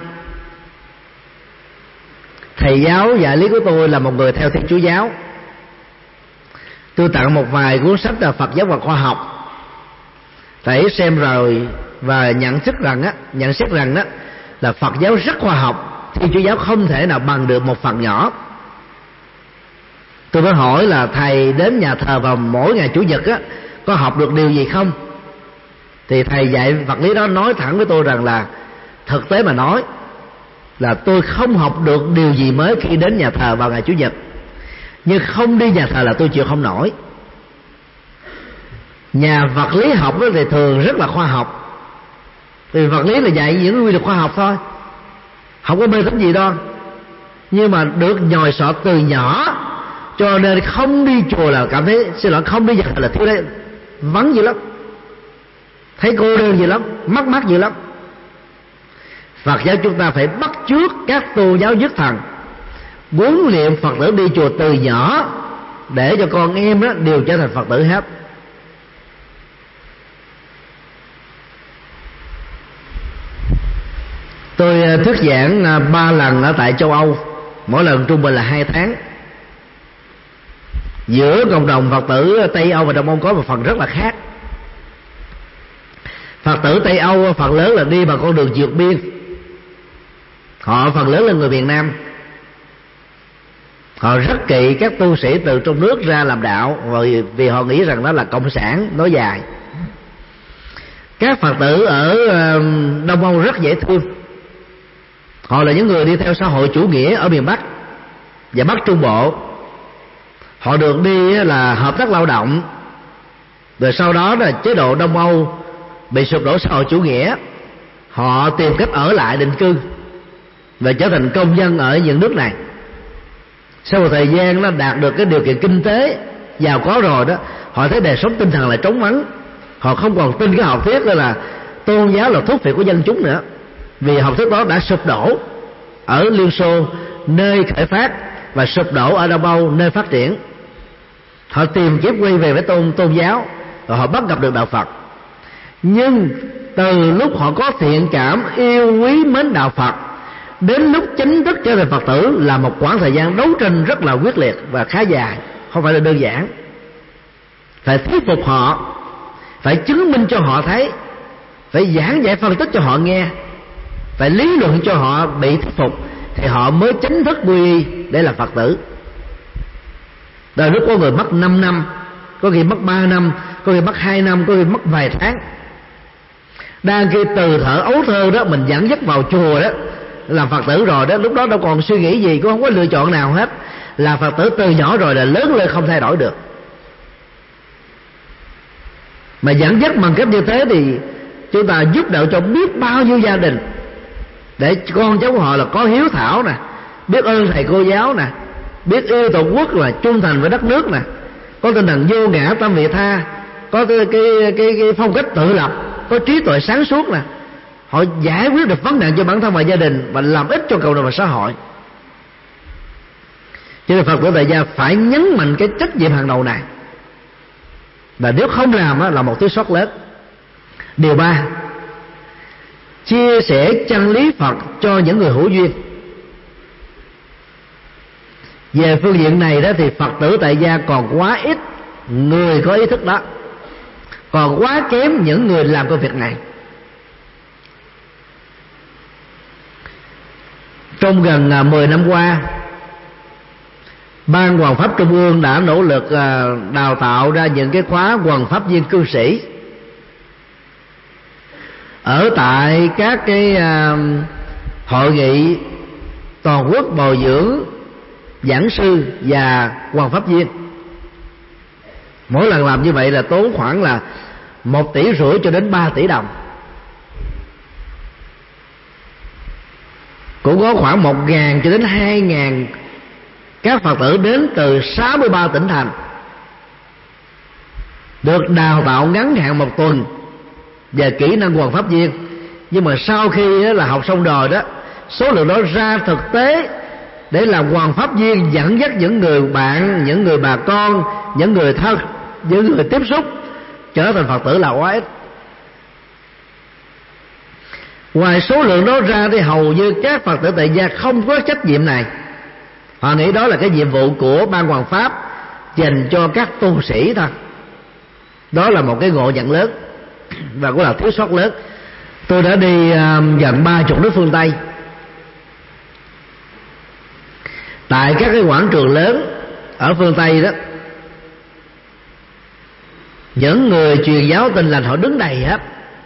thầy giáo dạy lý của tôi là một người theo Thiên Chúa giáo. Tôi tặng một vài cuốn sách là Phật giáo và khoa học. Thầy xem rồi và nhận thức rằng á, nhận xét rằng đó là Phật giáo rất khoa học, Thiên Chúa giáo không thể nào bằng được một phần nhỏ. Tôi mới hỏi là thầy đến nhà thờ vào mỗi ngày Chủ nhật á, có học được điều gì không? Thì thầy dạy vật lý đó nói thẳng với tôi rằng là thực tế mà nói là tôi không học được điều gì mới khi đến nhà thờ vào ngày Chủ nhật, nhưng không đi nhà thờ là tôi chịu không nổi. Nhà vật lý học đó thì thường rất là khoa học, vì vật lý là dạy những quy luật khoa học thôi, không có mê tín gì đâu. Nhưng mà được nhồi sọ từ nhỏ, cho nên không đi chùa là cảm thấy, xin lỗi, không đi nhà thờ là thiếu đấy, vắng dữ lắm, thấy cô đơn dữ lắm, mắc mắc dữ lắm. Phật giáo chúng ta phải bắt chước các tôn giáo nhất thần, huấn luyện Phật tử đi chùa từ nhỏ, để cho con em đó đều trở thành Phật tử hết. Tôi thuyết giảng ba lần ở tại châu Âu, mỗi lần trung bình là hai tháng. Giữa cộng đồng Phật tử Tây Âu và Đông Âu có một phần rất là khác. Phật tử Tây Âu phần lớn là đi bằng con đường vượt biên. Họ phần lớn là người miền Nam. Họ rất kỵ các tu sĩ từ trong nước ra làm đạo, vì, vì họ nghĩ rằng đó là cộng sản nói dài. Các Phật tử ở Đông Âu rất dễ thương. Họ là những người đi theo xã hội chủ nghĩa ở miền Bắc và Bắc Trung Bộ. Họ được đi là hợp tác lao động, rồi sau đó là chế độ Đông Âu bị sụp đổ xã hội chủ nghĩa, họ tìm cách ở lại định cư và trở thành công dân ở những nước này. Sau một thời gian nó đạt được cái điều kiện kinh tế giàu có rồi đó, họ thấy đời sống tinh thần lại trống vắng. Họ không còn tin cái học thuyết đó là tôn giáo là thuốc phiện của dân chúng nữa, vì học thuyết đó đã sụp đổ ở Liên Xô nơi khởi phát và sụp đổ ở Đông Âu nơi phát triển. Họ tìm kiếm quay về với tôn tôn giáo, rồi họ bắt gặp được đạo Phật. Nhưng từ lúc họ có thiện cảm yêu quý mến đạo Phật đến lúc chính thức trở thành Phật tử là một quãng thời gian đấu tranh rất là quyết liệt và khá dài, không phải là đơn giản. Phải thuyết phục họ, phải chứng minh cho họ thấy, phải giảng giải phân tích cho họ nghe, phải lý luận cho họ bị thuyết phục, thì họ mới chính thức quy y để làm Phật tử. Đời lúc có người mất năm năm, có khi mất ba năm, có khi mất hai năm, có khi mất vài tháng. Đang khi từ thở ấu thơ đó mình dẫn dắt vào chùa đó làm Phật tử rồi đó, lúc đó đâu còn suy nghĩ gì, cũng không có lựa chọn nào hết. Là Phật tử từ nhỏ rồi là lớn lên không thay đổi được. Mà dẫn dắt bằng cách như thế thì chúng ta giúp đỡ cho biết bao nhiêu gia đình, để con cháu của họ là có hiếu thảo nè, biết ơn thầy cô giáo nè, biết yêu tổ quốc, là trung thành với đất nước nè, có tinh thần vô ngã tâm vị tha, có cái, cái, cái, cái phong cách tự lập, có trí tuệ sáng suốt nè. Họ giải quyết được vấn nạn cho bản thân và gia đình và làm ích cho cộng đồng và xã hội. Cho nên Phật tử tại gia phải nhấn mạnh cái trách nhiệm hàng đầu này, và nếu không làm đó, là một thiếu sót lớn. Điều ba, chia sẻ chân lý Phật cho những người hữu duyên. Về phương diện này đó thì Phật tử tại gia còn quá ít người có ý thức đó, còn quá kém những người làm công việc này. Trong gần mười năm qua, Ban Hoằng Pháp Trung ương đã nỗ lực đào tạo ra những cái khóa Hoằng Pháp viên cư sĩ ở tại các cái hội nghị toàn quốc bồi dưỡng giảng sư và Hoằng Pháp viên. Mỗi lần làm như vậy là tốn khoảng là một tỷ rưỡi cho đến ba tỷ đồng. Cũng có khoảng một ngàn cho đến hai ngàn các Phật tử đến từ sáu mươi ba tỉnh thành, được đào tạo ngắn hạn một tuần về kỹ năng Hoằng Pháp viên. Nhưng mà sau khi là học xong rồi đó, số lượng đó ra thực tế để làm Hoằng Pháp viên, dẫn dắt những người bạn, những người bà con, những người thân, những người tiếp xúc trở thành Phật tử là quá ít. Ngoài số lượng đó ra thì hầu như các Phật tử tại gia không có trách nhiệm này. Họ nghĩ đó là cái nhiệm vụ của Ban Hoằng Pháp dành cho các tu sĩ thôi. Đó là một cái ngộ nhận lớn và cũng là thiếu sót lớn. Tôi đã đi gần ba chục nước phương Tây, tại các cái quảng trường lớn ở phương Tây đó, những người truyền giáo Tin Lành họ đứng đầy hết.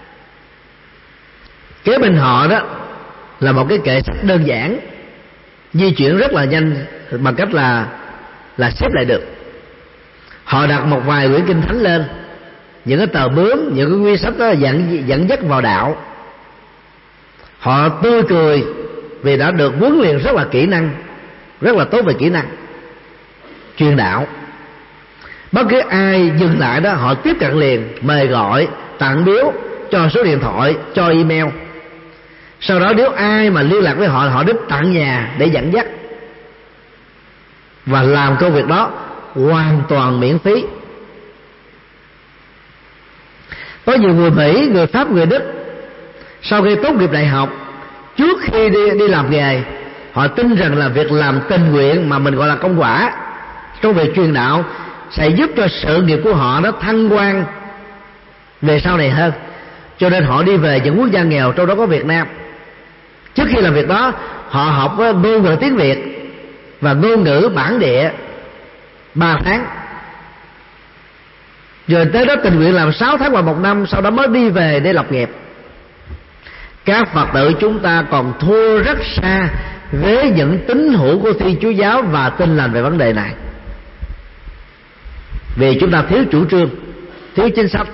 Kế bên họ đó là một cái kệ sách đơn giản, di chuyển rất là nhanh bằng cách là là xếp lại được. Họ đặt một vài quyển kinh thánh lên, những cái tờ bướm, những cái nguyên sách đó dẫn dẫn dắt vào đạo. Họ tươi cười vì đã được huấn luyện rất là kỹ năng, rất là tốt về kỹ năng truyền đạo. Bất cứ ai dừng lại đó họ tiếp cận liền, mời gọi, tặng biếu, cho số điện thoại, cho email. Sau đó nếu ai mà liên lạc với họ, họ đến tận nhà để dẫn dắt và làm công việc đó hoàn toàn miễn phí. Có nhiều người Mỹ, người Pháp, người Đức sau khi tốt nghiệp đại học, trước khi đi, đi làm nghề, Họ tin rằng là việc làm tình nguyện mà mình gọi là công quả trong việc truyền đạo sẽ giúp cho sự nghiệp của họ nó thăng quan về sau này hơn. Cho nên họ đi về những quốc gia nghèo, trong đó có Việt Nam. Trước khi làm việc đó, họ học ngôn ngữ tiếng Việt và ngôn ngữ bản địa ba tháng, rồi tới đó tình nguyện làm sáu tháng hoặc một năm, sau đó mới đi về để lập nghiệp. Các Phật tử chúng ta còn thua rất xa với những tín hữu của Thiên Chúa giáo và tin lành về vấn đề này, vì chúng ta thiếu chủ trương, thiếu chính sách.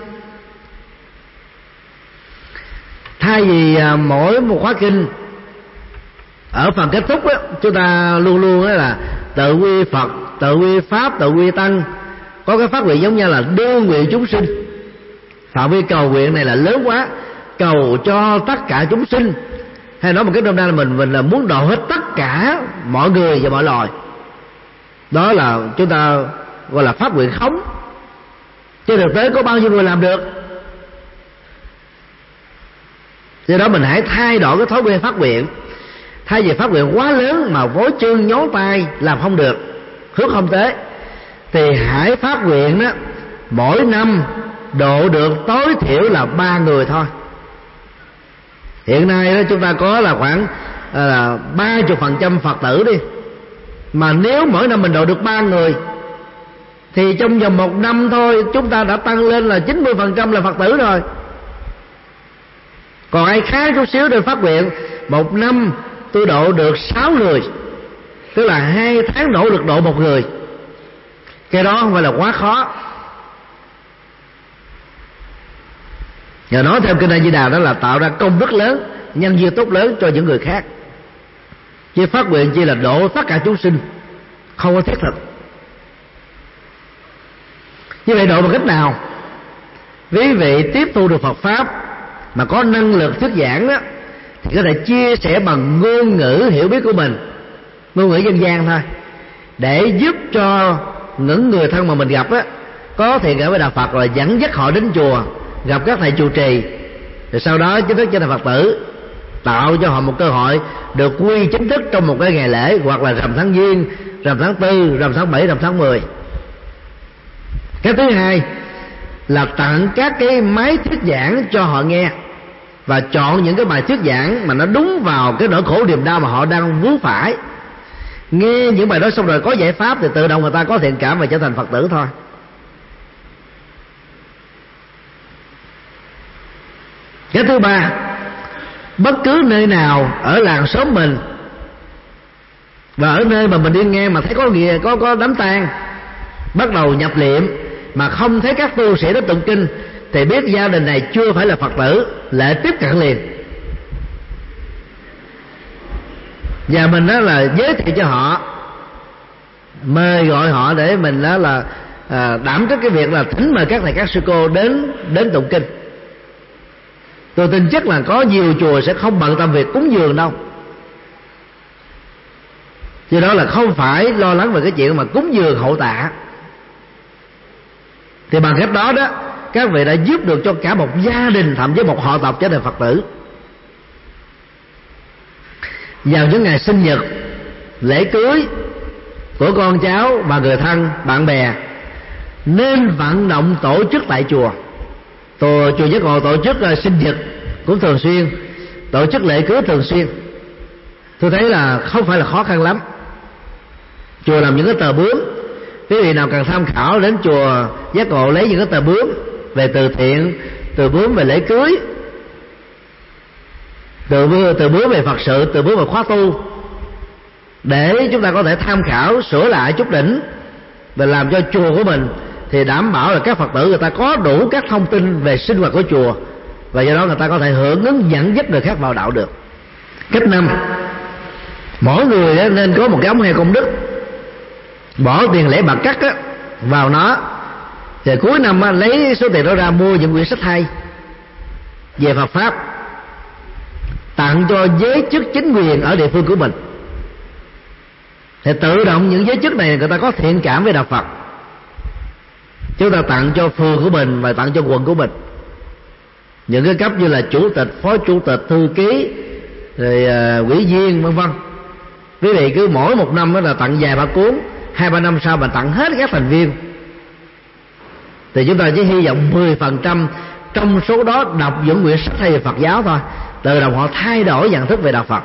Thay vì mỗi một khóa kinh ở phần kết thúc đó, chúng ta luôn luôn đó là tự quy Phật, tự quy Pháp, tự quy Tăng, có cái phát nguyện giống như là đưa nguyện chúng sinh. Phạm vi cầu nguyện này là lớn quá, cầu cho tất cả chúng sinh, hay nói một cái nôm na là mình mình là muốn độ hết tất cả mọi người và mọi loài. Đó là chúng ta gọi là phát nguyện khống. Trên thực tế có bao nhiêu người làm được? Do đó mình hãy thay đổi cái thói quen phát nguyện. Thay vì phát nguyện quá lớn mà vối chân nhón tay làm không được, hướng không tới, thì hãy phát nguyện đó mỗi năm độ được tối thiểu là ba người thôi. Hiện nay đó chúng ta có là khoảng là ba mươi phần trăm Phật tử đi, mà nếu mỗi năm mình độ được ba người thì trong vòng một năm thôi chúng ta đã tăng lên là chín mươi phần trăm là Phật tử rồi. Còn ai khác chút xíu để phát nguyện một năm tôi độ được sáu người, tức là hai tháng nỗ lực độ một người. Cái đó không phải là quá khó. Nhờ nói theo kinh A Di Đà đó là tạo ra công đức lớn, nhân duyên tốt lớn cho những người khác. Chứ phát nguyện chỉ là độ tất cả chúng sinh, không có thiết thực. Như vậy độ bằng cách nào? Quý vị tiếp thu được Phật Pháp mà có năng lực thuyết giảng đó, thì có thể chia sẻ bằng ngôn ngữ hiểu biết của mình, ngôn ngữ dân gian thôi, để giúp cho những người thân mà mình gặp á có thiện cảm với đạo Phật, rồi dẫn dắt họ đến chùa gặp các thầy trụ trì, rồi sau đó chính thức trở thành Phật tử, tạo cho họ một cơ hội được quy chính thức trong một cái ngày lễ, hoặc là rằm tháng Giêng, rằm tháng Tư, rằm tháng Bảy, rằm tháng Mười. Cái thứ hai là tặng các cái máy thuyết giảng cho họ nghe, và chọn những cái bài thuyết giảng mà nó đúng vào cái nỗi khổ niềm đau mà họ đang vướng phải. Nghe những bài đó xong rồi có giải pháp thì tự động người ta có thiện cảm và trở thành Phật tử thôi. Cái thứ ba, bất cứ nơi nào ở làng xóm mình và ở nơi mà mình đi ngang mà thấy có nghĩa có có đám tang bắt đầu nhập liệm mà không thấy các tu sĩ đó tụng kinh, thì biết gia đình này chưa phải là Phật tử, lễ tiếp cận liền. Và mình đó là giới thiệu cho họ, mời gọi họ để mình đó là à, đảm trách cái việc là thỉnh mời các thầy các sư cô đến đến tụng kinh. Tôi tin chắc là có nhiều chùa sẽ không bận tâm việc cúng dường đâu. Chứ đó là không phải lo lắng về cái chuyện mà cúng dường hậu tạ. Thì bằng cách đó đó, các vị đã giúp được cho cả một gia đình, thậm chí một họ tộc trở thành Phật tử. Vào những ngày sinh nhật, lễ cưới của con cháu và người thân, bạn bè, nên vận động tổ chức tại chùa. Tổ, chùa Giác Ngộ tổ chức uh, sinh nhật cũng thường xuyên, tổ chức lễ cưới thường xuyên. Tôi thấy là không phải là khó khăn lắm. Chùa làm những cái tờ bướm, quý vị nào cần tham khảo đến chùa Giác Ngộ lấy những cái tờ bướm về từ thiện, tờ bướm về lễ cưới, tờ bướm, tờ bướm về Phật sự, tờ bướm về khóa tu, để chúng ta có thể tham khảo, sửa lại chút đỉnh và làm cho chùa của mình thì đảm bảo là các Phật tử người ta có đủ các thông tin về sinh hoạt của chùa, và do đó người ta có thể hưởng ứng dẫn dắt người khác vào đạo được. Cách năm, mỗi người nên có một cái ống heo công đức, bỏ tiền lễ bạc cắt vào nó, rồi cuối năm lấy số tiền đó ra mua những quyển sách hay về Phật Pháp, tặng cho giới chức chính quyền ở địa phương của mình. Thì tự động những giới chức này người ta có thiện cảm với đạo Phật. Chúng ta tặng cho phường của mình và tặng cho quận của mình. Những cái cấp như là chủ tịch, phó chủ tịch, thư ký, rồi uh, ủy viên vân vân, Quý vị cứ mỗi một năm đó là tặng vài ba cuốn, hai ba năm sau mình tặng hết các thành viên, thì chúng ta chỉ hy vọng mười phần trăm trong số đó đọc những quyển sách hay về Phật giáo thôi, từ đó họ thay đổi nhận thức về đạo Phật.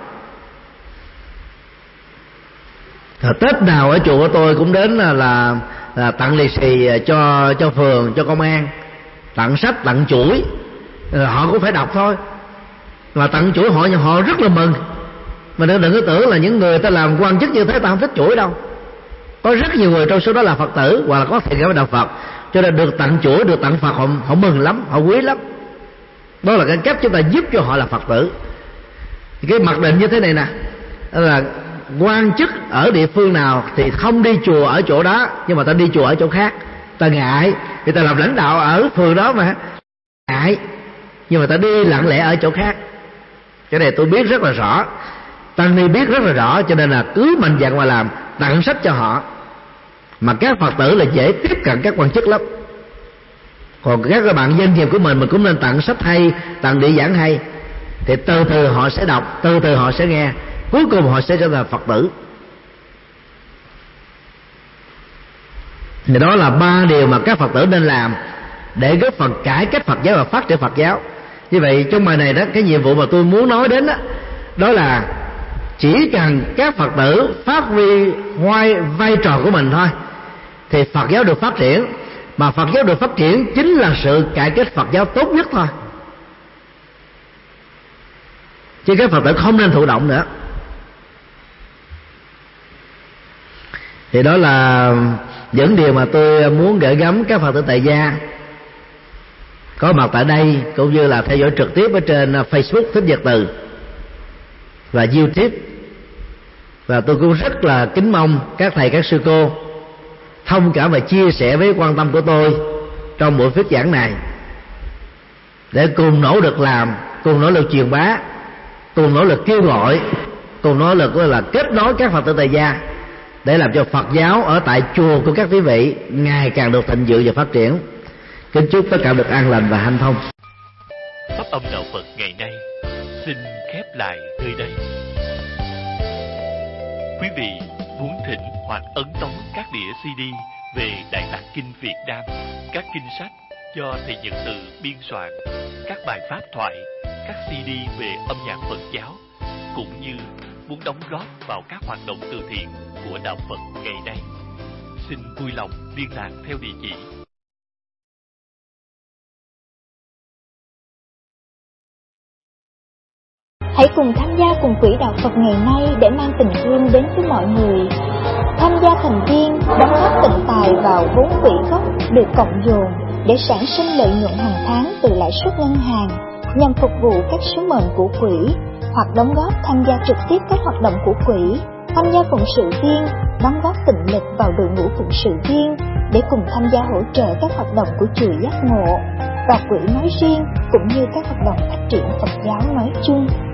Thời Tết nào ở chùa của tôi cũng đến là, là, là tặng lì xì cho cho phường, cho công an, tặng sách, tặng chuỗi, họ cũng phải đọc thôi. Mà tặng chuỗi họ họ rất là mừng. Mà đừng, đừng có tưởng là những người ta làm quan chức như thế ta không thích chuỗi đâu. Có rất nhiều người trong số đó là Phật tử hoặc là có thiện cảm với đạo Phật, cho nên được tặng chuỗi, được tặng Phật họ, họ mừng lắm, họ quý lắm. Đó là cái cách chúng ta giúp cho họ là Phật tử. Cái mặc định như thế này nè, đó là quan chức ở địa phương nào thì không đi chùa ở chỗ đó, nhưng mà ta đi chùa ở chỗ khác. Ta ngại, vì ta làm lãnh đạo ở phường đó mà ngại, nhưng mà ta đi lặng lẽ ở chỗ khác. Cái này tôi biết rất là rõ, tăng ni biết rất là rõ, cho nên là cứ mạnh dạn mà làm, tặng sách cho họ. Mà các Phật tử là dễ tiếp cận các quan chức lắm. Còn các bạn doanh nghiệp của mình mình cũng nên tặng sách hay, tặng địa giảng hay, thì từ từ họ sẽ đọc, từ từ họ sẽ nghe, cuối cùng họ sẽ trở thành Phật tử. Thì đó là ba điều mà các Phật tử nên làm để góp phần cải cách Phật giáo và phát triển Phật giáo. Như vậy trong bài này đó, cái nhiệm vụ mà tôi muốn nói đến đó, đó là chỉ cần các Phật tử phát huy vai, vai trò của mình thôi thì Phật giáo được phát triển. Mà Phật giáo được phát triển chính là sự cải cách Phật giáo tốt nhất thôi, chứ các Phật tử không nên thụ động nữa. Thì đó là những điều mà tôi muốn gửi gắm các Phật tử tại gia có mặt tại đây, cũng như là theo dõi trực tiếp ở trên Facebook Thích Nhật Từ và YouTube. Và tôi cũng rất là kính mong các thầy các sư cô thông cảm và chia sẻ với quan tâm của tôi trong buổi thuyết giảng này, để cùng nỗ lực làm, cùng nỗ lực truyền bá, cùng nỗ lực kêu gọi, cùng nỗ lực là kết nối các Phật tử tại gia, để làm cho Phật giáo ở tại chùa của các quý vị ngày càng được thịnh vượng và phát triển. Kính chúc tất cả được an lành và hanh thông. Pháp âm đạo Phật ngày nay xin khép lại nơi đây. Quý vị muốn thỉnh hoặc ấn tống các đĩa xê đê về Đại Tạng Kinh Việt Nam, các kinh sách do thầy Nhật Từ biên soạn, các bài pháp thoại, các xê đê về âm nhạc Phật giáo, cũng như muốn đóng góp vào các hoạt động từ thiện của đạo Phật ngày nay, xin vui lòng liên lạc theo địa chỉ. Hãy cùng tham gia cùng Quỹ Đạo Phật ngày nay để mang tình thương đến với mọi người. Tham gia thành viên đóng góp tịnh tài vào vốn quỹ gốc được cộng dồn để sản sinh lợi nhuận hàng tháng từ lãi suất ngân hàng nhằm phục vụ các sứ mệnh của quỹ, hoặc đóng góp tham gia trực tiếp các hoạt động của quỹ, tham gia phụng sự viên, đóng góp tịnh lực vào đội ngũ phụng sự viên để cùng tham gia hỗ trợ các hoạt động của chùa Giác Ngộ và quỹ nói riêng, cũng như các hoạt động phát triển Phật giáo nói chung.